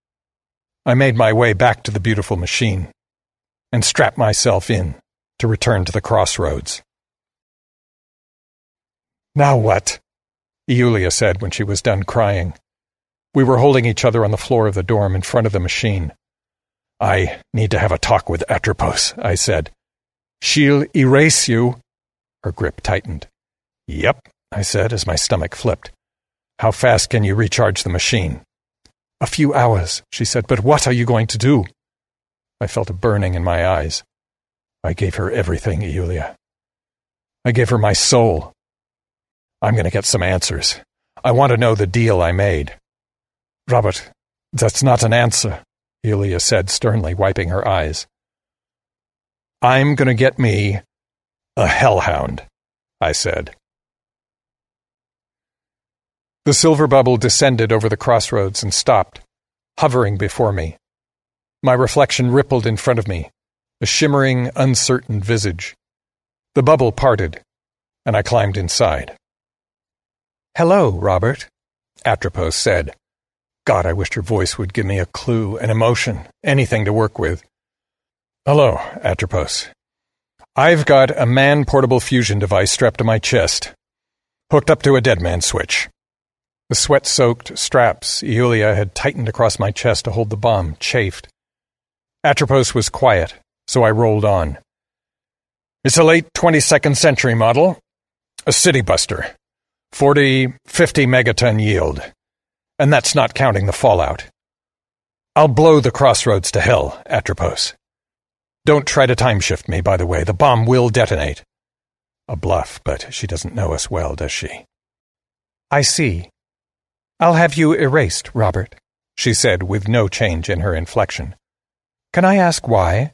I made my way back to the beautiful machine and strapped myself in to return to the crossroads. Now what? Iulia said when she was done crying. We were holding each other on the floor of the dorm in front of the machine. I need to have a talk with Atropos, I said. She'll erase you. Her grip tightened. Yep, I said as my stomach flipped. How fast can you recharge the machine? A few hours, she said, but what are you going to do? I felt a burning in my eyes. I gave her everything, Iulia. I gave her my soul. I'm going to get some answers. I want to know the deal I made. Robert, that's not an answer, Iulia said sternly, wiping her eyes. I'm going to get me a hellhound, I said. The silver bubble descended over the crossroads and stopped, hovering before me. My reflection rippled in front of me, a shimmering, uncertain visage. The bubble parted, and I climbed inside. Hello, Robert, Atropos said. God, I wished her voice would give me a clue, an emotion, anything to work with. Hello, Atropos. I've got a man-portable fusion device strapped to my chest, hooked up to a dead man switch. The sweat-soaked straps Iulia had tightened across my chest to hold the bomb chafed. Atropos was quiet, so I rolled on. It's a late twenty-second century model, a city buster, forty, fifty megaton yield, and that's not counting the fallout. I'll blow the crossroads to hell, Atropos. Don't try to time-shift me, by the way. The bomb will detonate. A bluff, but she doesn't know us well, does she? I see. I'll have you erased, Robert, she said with no change in her inflection. Can I ask why?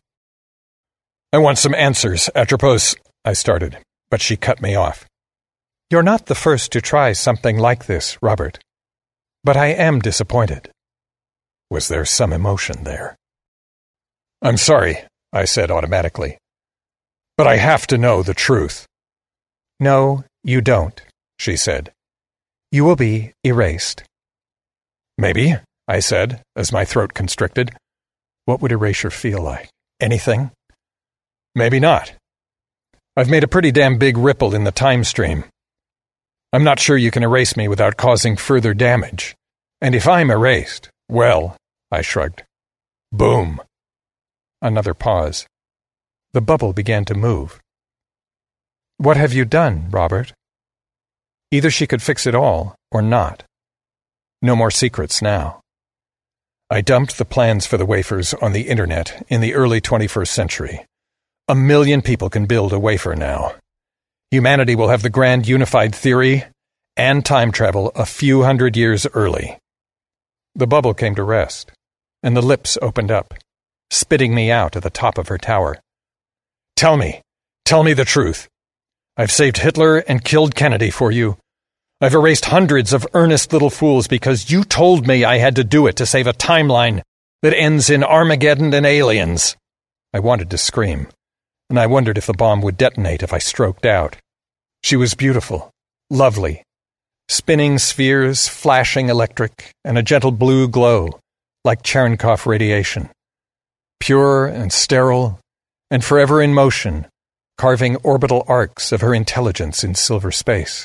I want some answers, Atropos, I started, but she cut me off. You're not the first to try something like this, Robert. But I am disappointed. Was there some emotion there? I'm sorry, I said automatically. But I have to know the truth. No, you don't, she said. You will be erased. Maybe, I said, as my throat constricted. What would erasure feel like? Anything? Maybe not. I've made a pretty damn big ripple in the time stream. I'm not sure you can erase me without causing further damage. And if I'm erased, well, I shrugged. Boom. Another pause. The bubble began to move. What have you done, Robert? Either she could fix it all, or not. No more secrets now. I dumped the plans for the wafers on the internet in the early twenty-first century. A million people can build a wafer now. Humanity will have the grand unified theory and time travel a few hundred years early. The bubble came to rest, and the lips opened up, spitting me out at the top of her tower. Tell me, tell me the truth. I've saved Hitler and killed Kennedy for you. I've erased hundreds of earnest little fools because you told me I had to do it to save a timeline that ends in Armageddon and aliens. I wanted to scream, and I wondered if the bomb would detonate if I stroked out. She was beautiful, lovely, spinning spheres, flashing electric, and a gentle blue glow, like Cherenkov radiation. Pure and sterile, and forever in motion, carving orbital arcs of her intelligence in silver space.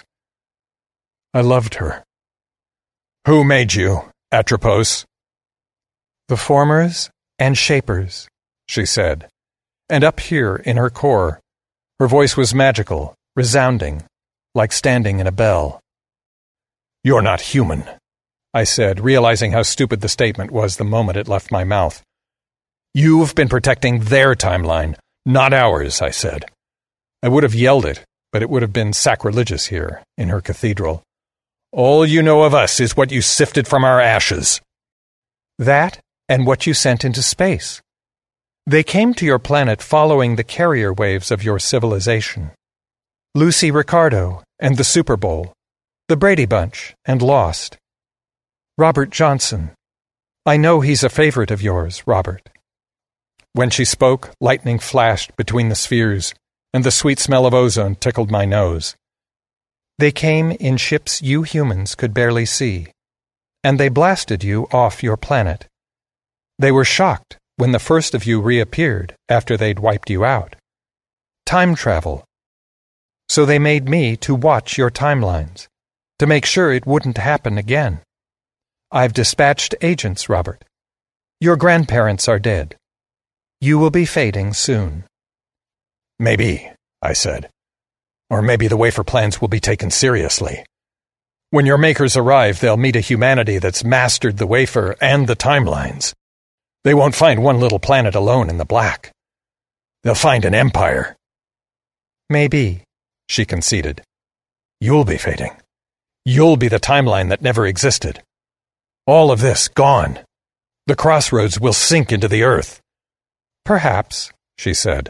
I loved her. Who made you, Atropos? The formers and shapers, she said, and up here in her core, her voice was magical, resounding, like standing in a bell. You're not human, I said, realizing how stupid the statement was the moment it left my mouth. You've been protecting their timeline, not ours, I said. I would have yelled it, but it would have been sacrilegious here, in her cathedral. All you know of us is what you sifted from our ashes. That and what you sent into space. They came to your planet following the carrier waves of your civilization. Lucy Ricardo and the Super Bowl, the Brady Bunch and Lost. Robert Johnson. I know he's a favorite of yours, Robert. When she spoke, lightning flashed between the spheres, and the sweet smell of ozone tickled my nose. They came in ships you humans could barely see, and they blasted you off your planet. They were shocked when the first of you reappeared after they'd wiped you out. Time travel. So they made me to watch your timelines, to make sure it wouldn't happen again. I've dispatched agents, Robert. Your grandparents are dead. You will be fading soon. Maybe, I said. Or maybe the wafer plans will be taken seriously. When your makers arrive, they'll meet a humanity that's mastered the wafer and the timelines. They won't find one little planet alone in the black. They'll find an empire. Maybe, she conceded. You'll be fading. You'll be the timeline that never existed. All of this gone. The crossroads will sink into the earth. Perhaps, she said.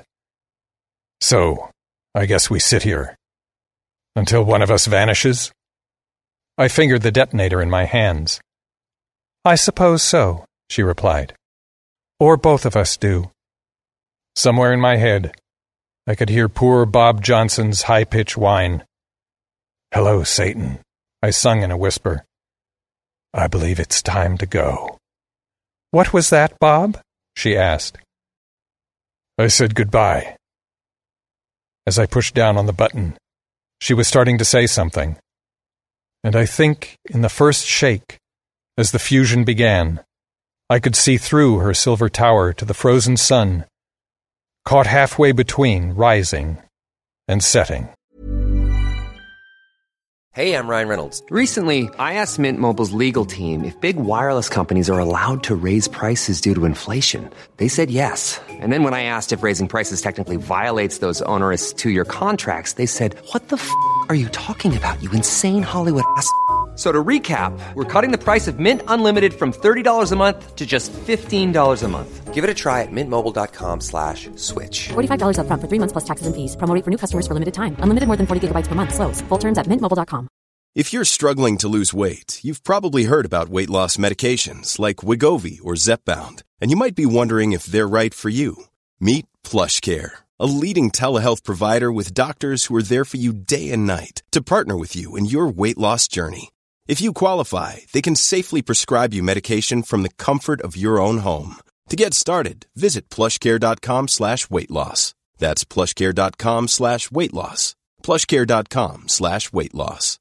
So, I guess we sit here. Until one of us vanishes? I fingered the detonator in my hands. I suppose so, she replied. Or both of us do. Somewhere in my head, I could hear poor Bob Johnson's high-pitched whine. Hello, Satan, I sung in a whisper. I believe it's time to go. What was that, Bob? She asked. I said goodbye. As I pushed down on the button, she was starting to say something. And I think, in the first shake, as the fusion began, I could see through her silver tower to the frozen sun, caught halfway between rising and setting.
Hey, I'm Ryan Reynolds. Recently, I asked Mint Mobile's legal team if big wireless companies are allowed to raise prices due to inflation. They said yes. And then when I asked if raising prices technically violates those onerous two-year contracts, they said, what the f*** are you talking about, you insane Hollywood ass f- So to recap, we're cutting the price of Mint Unlimited from thirty dollars a month to just fifteen dollars a month. Give it a try at mintmobile.com slash switch.
forty-five dollars up front for three months plus taxes and fees. Promo rate for new customers for limited time. Unlimited more than forty gigabytes per month. Slows full terms at mint mobile dot com.
If you're struggling to lose weight, you've probably heard about weight loss medications like Wegovy or Zepbound, and you might be wondering if they're right for you. Meet PlushCare, a leading telehealth provider with doctors who are there for you day and night to partner with you in your weight loss journey. If you qualify, they can safely prescribe you medication from the comfort of your own home. To get started, visit plushcare.com slash weight loss. That's plushcare.com slash weight loss. plushcare.com slash weight loss.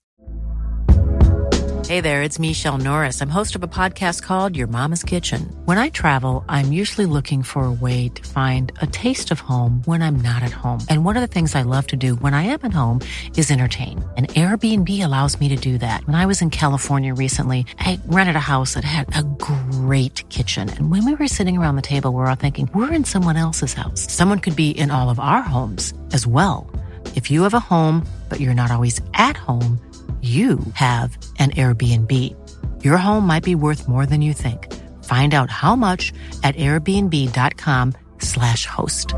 Hey there, it's Michelle Norris. I'm host of a podcast called Your Mama's Kitchen. When I travel, I'm usually looking for a way to find a taste of home when I'm not at home. And one of the things I love to do when I am at home is entertain. And Airbnb allows me to do that. When I was in California recently, I rented a house that had a great kitchen. And when we were sitting around the table, we were all thinking, we're in someone else's house. Someone could be in all of our homes as well. If you have a home, but you're not always at home, you have an Airbnb. Your home might be worth more than you think. Find out how much at airbnb.com slash host.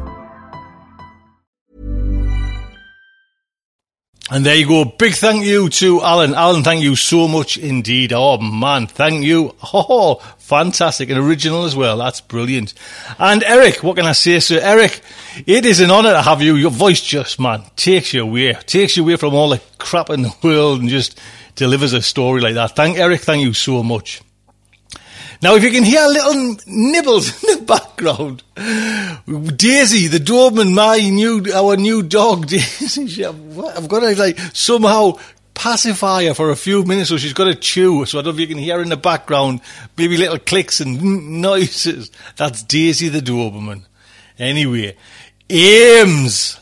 And there you go. Big thank you to Alan. Alan, thank you so much indeed. Oh, man, thank you. Oh, fantastic. And original as well. That's brilliant. And Eric, what can I say, sir? Eric, it is an honour to have you. Your voice just, man, takes you away. Takes you away from all the crap in the world and just delivers a story like that. Thank Eric, thank you so much. Now, if you can hear little nibbles in the background, Daisy, the Doberman, my new, our new dog, Daisy, I've got to like somehow pacify her for a few minutes, so she's got to chew. So I don't know if you can hear in the background, maybe little clicks and noises. That's Daisy, the Doberman. Anyway, Ames.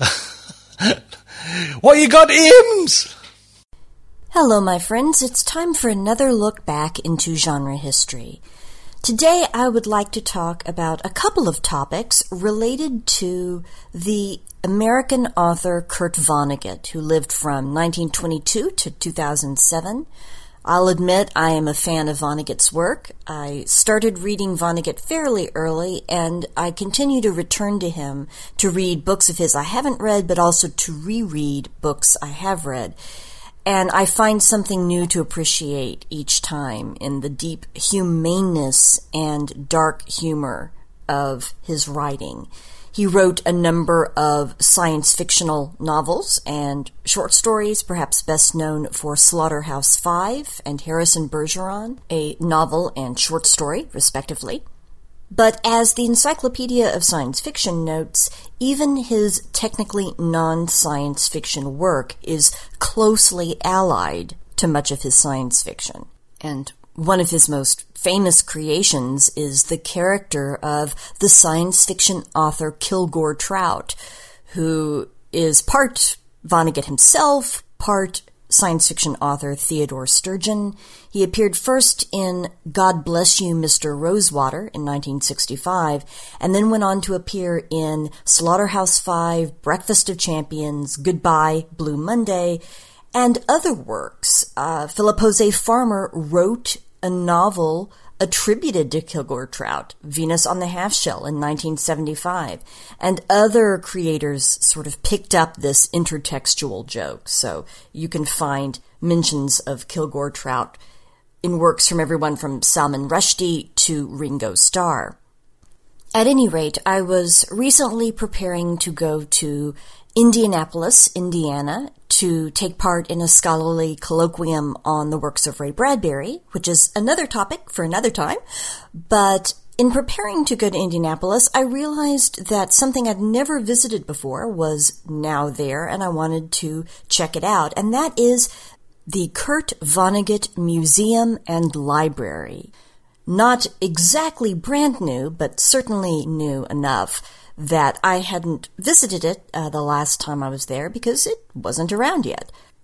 What you got, Ames?
Hello, my friends. It's time for another look back into genre history. Today, I would like to talk about a couple of topics related to the American author Kurt Vonnegut, who lived from nineteen twenty-two to two thousand seven. I'll admit I am a fan of Vonnegut's work. I started reading Vonnegut fairly early, and I continue to return to him to read books of his I haven't read, but also to reread books I have read. And I find something new to appreciate each time in the deep humaneness and dark humor of his writing. He wrote a number of science fictional novels and short stories, perhaps best known for Slaughterhouse-Five and Harrison Bergeron, a novel and short story, respectively. But as the Encyclopedia of Science Fiction notes, even his technically non-science fiction work is closely allied to much of his science fiction. And one of his most famous creations is the character of the science fiction author Kilgore Trout, who is part Vonnegut himself, part science fiction author Theodore Sturgeon. He appeared first in God Bless You, Mister Rosewater in nineteen sixty-five, and then went on to appear in Slaughterhouse-Five, Breakfast of Champions, Goodbye, Blue Monday, and other works. Uh, Philip Jose Farmer wrote a novel attributed to Kilgore Trout, Venus on the Half Shell in nineteen seventy-five, and other creators sort of picked up this intertextual joke, so you can find mentions of Kilgore Trout in works from everyone from Salman Rushdie to Ringo Starr. At any rate, I was recently preparing to go to Indianapolis, Indiana, to take part in a scholarly colloquium on the works of Ray Bradbury, which is another topic for another time. But in preparing to go to Indianapolis, I realized that something I'd never visited before was now there, and I wanted to check it out, and that is the Kurt Vonnegut Museum and Library. Not exactly brand new, but certainly new enough that I hadn't visited it uh, the last time I was there because it wasn't around yet.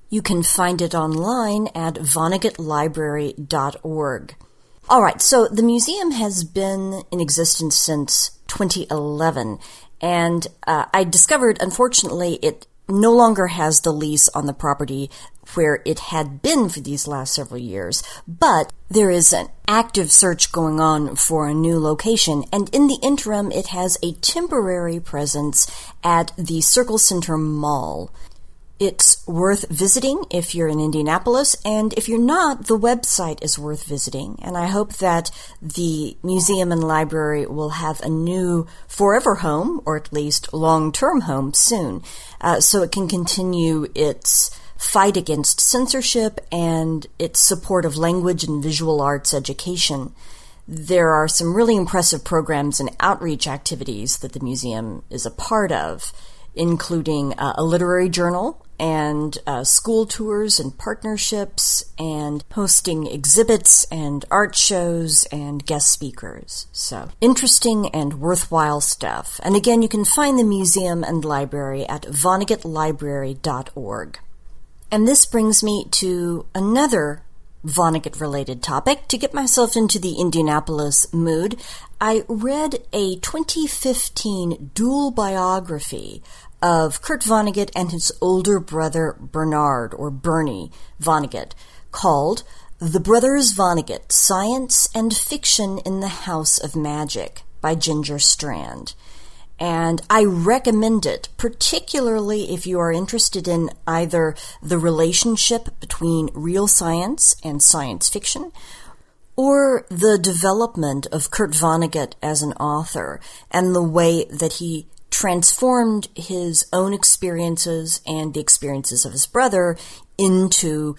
You can find it online at vonnegut library dot org. All right, so the museum has been in existence since twenty eleven, and uh, I discovered, unfortunately, it no longer has the lease on the property where it had been for these last several years, but there is an active search going on for a new location, and in the interim, it has a temporary presence at the Circle Center Mall. It's worth visiting if you're in Indianapolis, and if you're not, the website is worth visiting. And I hope that the museum and library will have a new forever home, or at least long-term home, soon, uh, so it can continue its fight against censorship and its support of language and visual arts education. There are some really impressive programs and outreach activities that the museum is a part of, including uh, a literary journal and uh, school tours and partnerships and hosting exhibits and art shows and guest speakers. So, interesting and worthwhile stuff. And again, you can find the museum and library at vonnegut library dot org. And this brings me to another Vonnegut-related topic. To get myself into the Indianapolis mood, I read a twenty fifteen dual biography of Kurt Vonnegut and his older brother Bernard, or Bernie Vonnegut, called The Brothers Vonnegut, Science and Fiction in the House of Magic by Ginger Strand. And I recommend it, particularly if you are interested in either the relationship between real science and science fiction, or the development of Kurt Vonnegut as an author and the way that he transformed his own experiences and the experiences of his brother into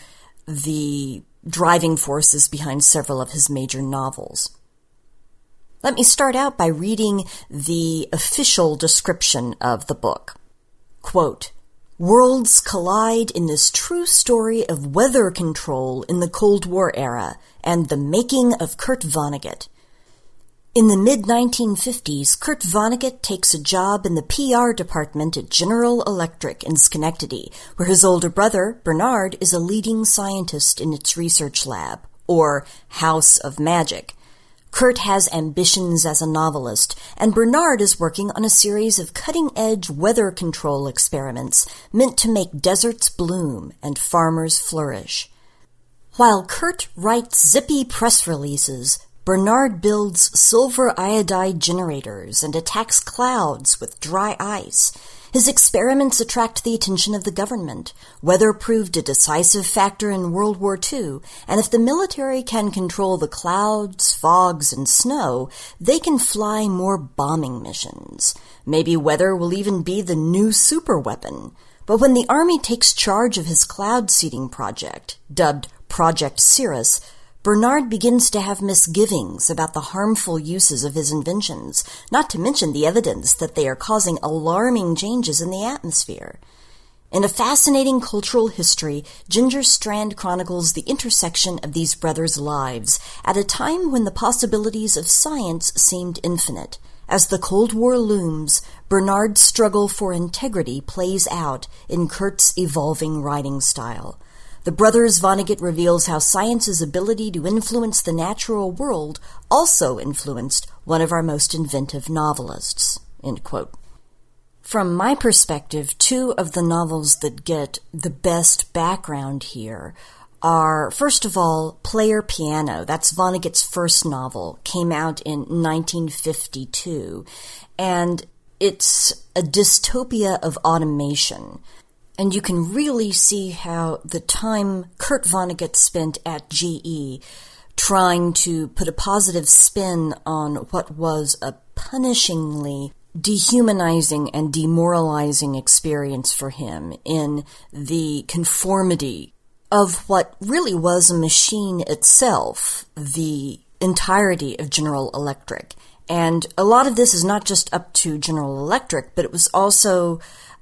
the driving forces behind several of his major novels. Let me start out by reading the official description of the book. Quote, "Worlds collide in this true story of weather control in the Cold War era and the making of Kurt Vonnegut. In the mid nineteen fifties, Kurt Vonnegut takes a job in the P R department at General Electric in Schenectady, where his older brother, Bernard, is a leading scientist in its research lab, or House of Magic. Kurt has ambitions as a novelist, and Bernard is working on a series of cutting-edge weather control experiments meant to make deserts bloom and farmers flourish. While Kurt writes zippy press releases, Bernard builds silver iodide generators and attacks clouds with dry ice. His experiments attract the attention of the government. Weather proved a decisive factor in World War Two, and if the military can control the clouds, fogs, and snow, they can fly more bombing missions. Maybe weather will even be the new superweapon. But when the Army takes charge of his cloud seeding project, dubbed Project Cirrus, Bernard begins to have misgivings about the harmful uses of his inventions, not to mention the evidence that they are causing alarming changes in the atmosphere. In a fascinating cultural history, Ginger Strand chronicles the intersection of these brothers' lives at a time when the possibilities of science seemed infinite. As the Cold War looms, Bernard's struggle for integrity plays out in Kurt's evolving writing style. The Brothers Vonnegut reveals how science's ability to influence the natural world also influenced one of our most inventive novelists." End quote. From my perspective, two of the novels that get the best background here are, first of all, Player Piano. That's Vonnegut's first novel, came out in nineteen fifty-two, and it's a dystopia of automation. And you can really see how the time Kurt Vonnegut spent at G E trying to put a positive spin on what was a punishingly dehumanizing and demoralizing experience for him in the conformity of what really was a machine itself, the entirety of General Electric. And a lot of this is not just up to General Electric, but it was also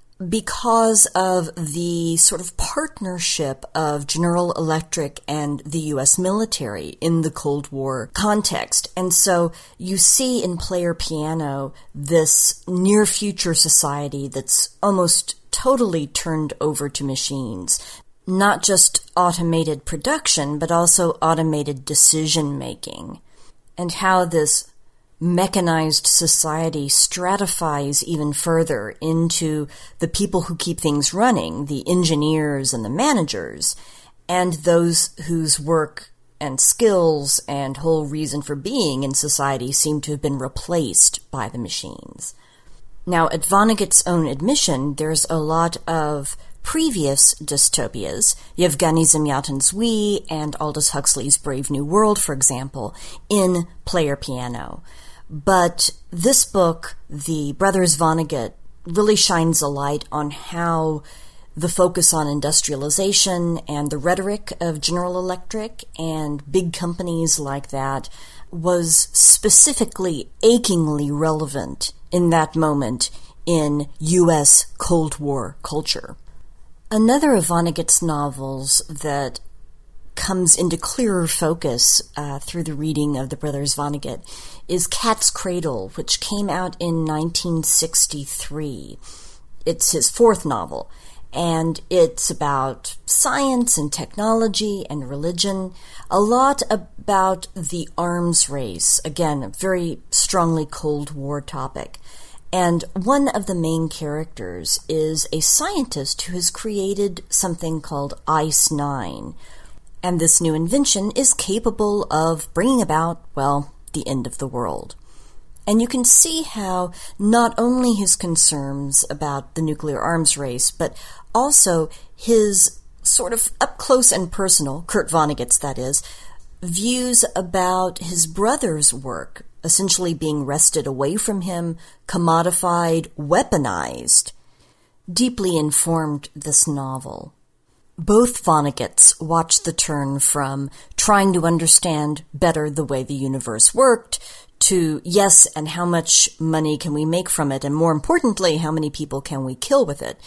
because of the sort of partnership of General Electric and the U S military in the Cold War context. And so you see in Player Piano this near-future society that's almost totally turned over to machines. not just automated production, but also automated decision-making, and how this mechanized society stratifies even further into the people who keep things running, the engineers and the managers, and those whose work and skills and whole reason for being in society seem to have been replaced by the machines. Now, at Vonnegut's own admission, there's a lot of previous dystopias, Yevgeny Zamyatin's We and Aldous Huxley's Brave New World, for example, in Player Piano. But this book, The Brothers Vonnegut, really shines a light on how the focus on industrialization and the rhetoric of General Electric and big companies like that was specifically, achingly relevant in that moment in U S Cold War culture. Another of Vonnegut's novels that comes into clearer focus uh, through the reading of The Brothers Vonnegut is Cat's Cradle, which came out in nineteen sixty-three. It's his fourth novel, and it's about science and technology and religion, a lot about the arms race, again, a very strongly Cold War topic. And one of the main characters is a scientist who has created something called ICE nine, and this new invention is capable of bringing about, well, the end of the world. And you can see how not only his concerns about the nuclear arms race, but also his sort of up-close and personal, Kurt Vonnegut's that is, views about his brother's work essentially being wrested away from him, commodified, weaponized, deeply informed this novel. Both Vonneguts watched the turn from trying to understand better the way the universe worked to, yes, and how much money can we make from it, and more importantly, how many people can we kill with it?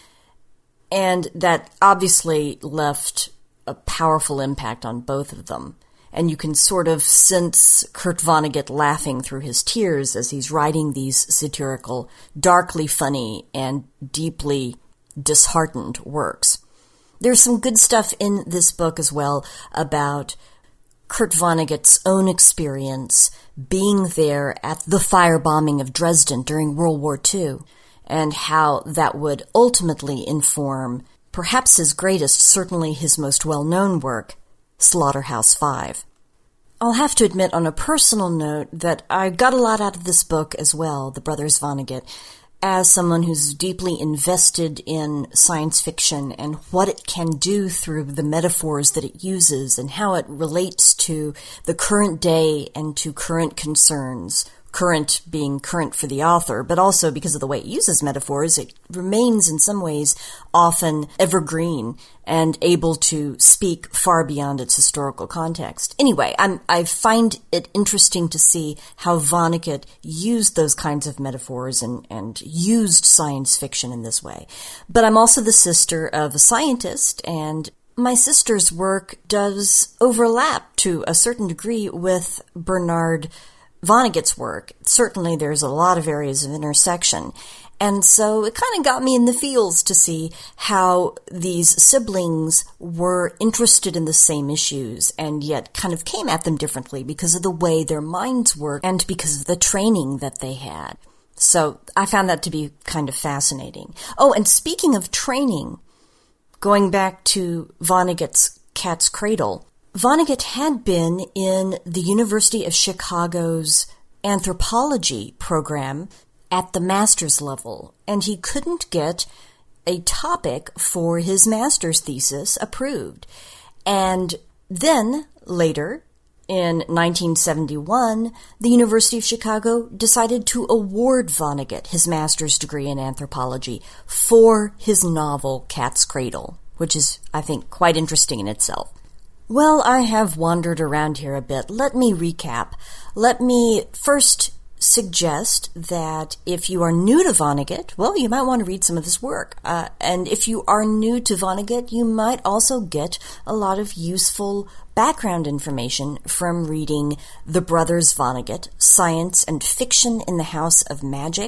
And that obviously left a powerful impact on both of them. And you can sort of sense Kurt Vonnegut laughing through his tears as he's writing these satirical, darkly funny, and deeply disheartened works. There's some good stuff in this book as well about Kurt Vonnegut's own experience being there at the firebombing of Dresden during World War Two, and how that would ultimately inform perhaps his greatest, certainly his most well-known work, Slaughterhouse-Five. I'll have to admit on a personal note that I got a lot out of this book as well, The Brothers Vonnegut, as someone who's deeply invested in science fiction and what it can do through the metaphors that it uses and how it relates to the current day and to current concerns. Current being current for the author, but also because of the way it uses metaphors, it remains in some ways often evergreen and able to speak far beyond its historical context. Anyway, I'm, I find it interesting to see how Vonnegut used those kinds of metaphors and, and used science fiction in this way. But I'm also the sister of a scientist, and my sister's work does overlap to a certain degree with Bernard Vonnegut's work. Certainly there's a lot of areas of intersection. And so it kind of got me in the feels to see how these siblings were interested in the same issues and yet kind of came at them differently because of the way their minds work and because of the training that they had. So I found that to be kind of fascinating. Oh, and speaking of training, going back to Vonnegut's Cat's Cradle, Vonnegut had been in the University of Chicago's anthropology program at the master's level, and he couldn't get a topic for his master's thesis approved. And then, later, in nineteen seventy-one, the University of Chicago decided to award Vonnegut his master's degree in anthropology for his novel Cat's Cradle, which is, I think, quite interesting in itself. Well, I have wandered around here a bit. Let me recap. Let me first suggest that if you are new to Vonnegut, well, you might want to read some of his work. Uh, and if you are new to Vonnegut, you might also get a lot of useful background information from reading The Brothers Vonnegut, Science and Fiction in the House of Magic,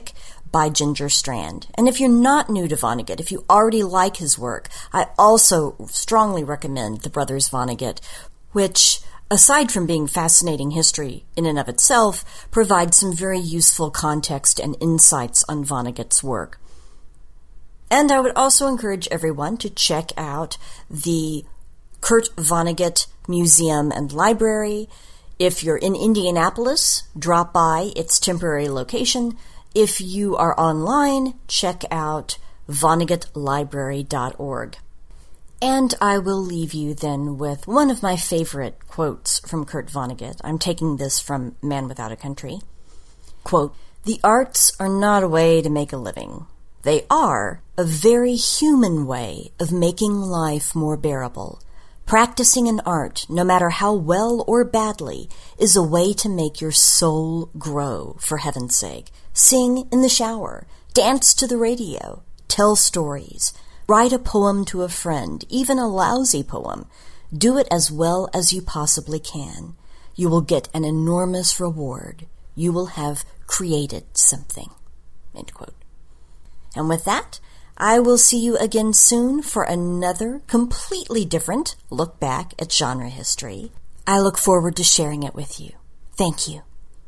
by Ginger Strand. And if you're not new to Vonnegut, if you already like his work, I also strongly recommend The Brothers Vonnegut, which, aside from being fascinating history in and of itself, provides some very useful context and insights on Vonnegut's work. And I would also encourage everyone to check out the Kurt Vonnegut Museum and Library. If you're in Indianapolis, drop by its temporary location. If you are online, check out vonnegut library dot org. And I will leave you then with one of my favorite quotes from Kurt Vonnegut. I'm taking this from Man Without a Country. Quote, "The arts are not a way to make a living. They are a very human way of making life more bearable. Practicing an art, no matter how well or badly, is a way to make your soul grow, for heaven's sake. Sing in the shower, dance to the radio, tell stories, write a poem to a friend, even a lousy poem. Do it as well as you possibly can. You will get an enormous reward. You will have created something." End quote. And with that, I will see you again soon for another completely different look back at genre history. I look forward to sharing it with you. Thank you.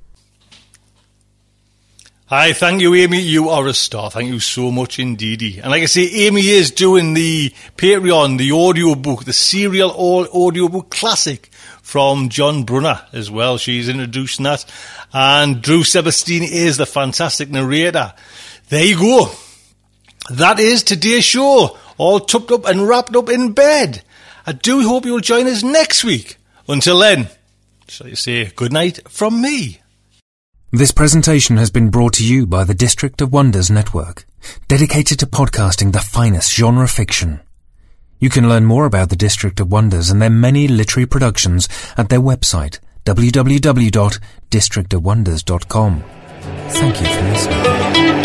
Hi, thank you, Amy. You are a star. Thank you so much indeed. And like I say, Amy is doing the Patreon, the audiobook, the serial audiobook classic from John Brunner as well. She's introducing that. And Drew Sebastian is the fantastic narrator. There you go. That is today's show, all tucked up and wrapped up in bed. I do hope you'll join us next week. Until then, shall I say good night from me.
This presentation has been brought to you by the District of Wonders Network, dedicated to podcasting the finest genre fiction. You can learn more about the District of Wonders and their many literary productions at their website, w w w dot district of wonders dot com. Thank you for listening.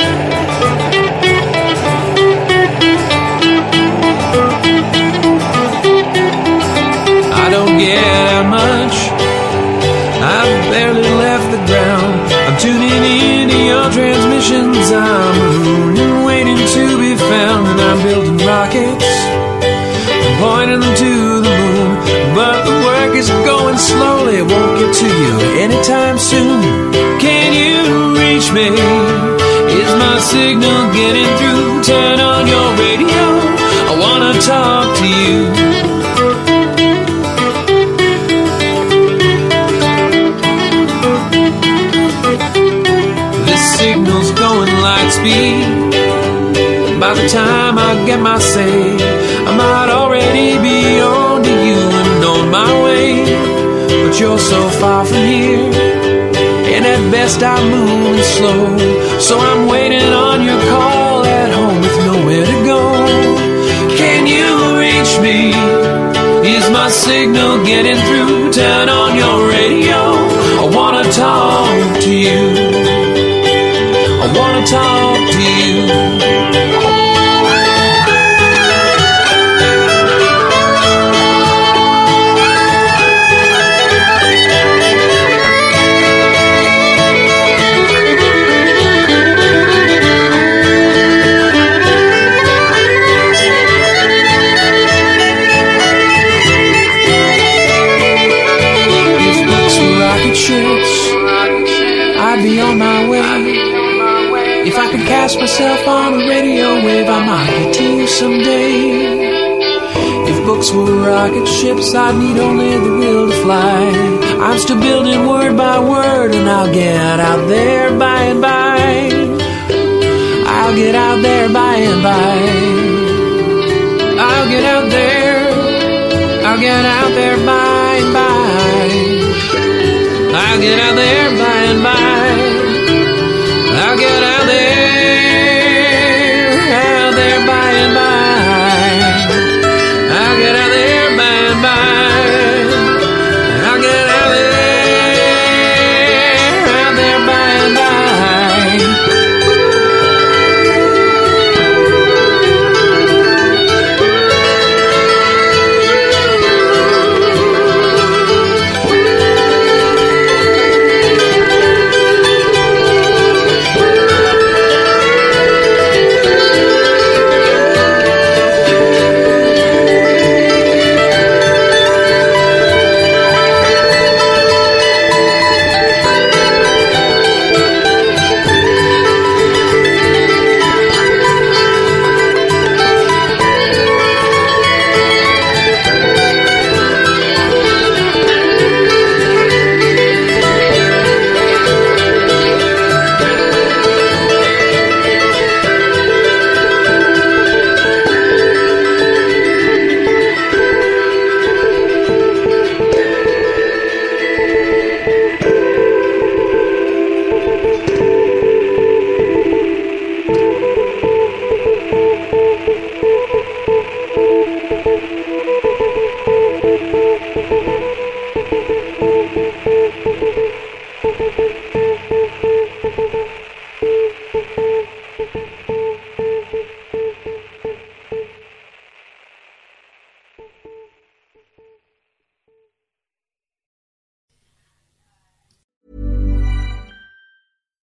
I don't get out much, I've barely left the ground. I'm tuning into your transmissions, I'm marooned and waiting to be found. And I'm building rockets, I'm pointing them to the moon. But the work is going slowly, won't get to you anytime soon. Can you reach me? Is my signal getting through? Turn on your radio, I wanna talk to you. Signal's going light speed. By the time I get my say, I might already be on to you and on my way. But you're so far from here, and at best I'm moving slow. So I'm waiting on your call at home with nowhere to go. Can you reach me? Is my signal getting through? Turn on your radio, I wanna talk to you. I wanna talk to you. If books were rocket ships, I'd be on my way. If I could cast myself on a radio wave, I might get to you someday. If books were rocket ships, I'd need only the will to fly. I'm still building word by word, and I'll get out there by and by. I'll get out there by and by. I'll get out there. I'll get out there by and by. I'll get out there by and by. I'll get out there, out there by and by. I'll get out there by and by. I'll get out there, out there by and by.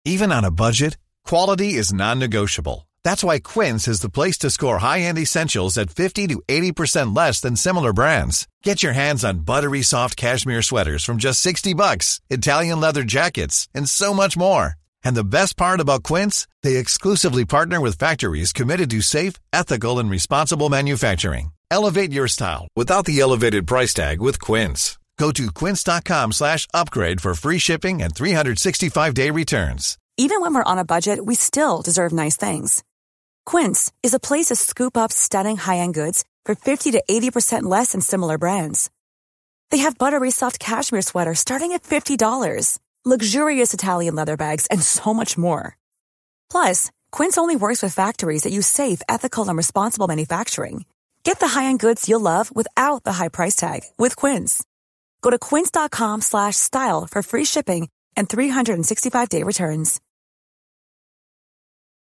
Even on a budget, quality is non-negotiable. That's why Quince is the place to score high-end essentials at fifty to eighty percent less than similar brands. Get your hands on buttery soft cashmere sweaters from just sixty bucks, Italian leather jackets, and so much more. And the best part about Quince, they exclusively partner with factories committed to safe, ethical, and responsible manufacturing. Elevate your style without the elevated price tag with Quince. Go to quince.com slash upgrade for free shipping and three sixty-five day returns.
Even when we're on a budget, we still deserve nice things. Quince is a place to scoop up stunning high-end goods for fifty to eighty percent less than similar brands. They have buttery soft cashmere sweaters starting at fifty dollars, luxurious Italian leather bags, and so much more. Plus, Quince only works with factories that use safe, ethical, and responsible manufacturing. Get the high-end goods you'll love without the high price tag with Quince. Go to quince.com slash style for free shipping and three sixty-five day returns.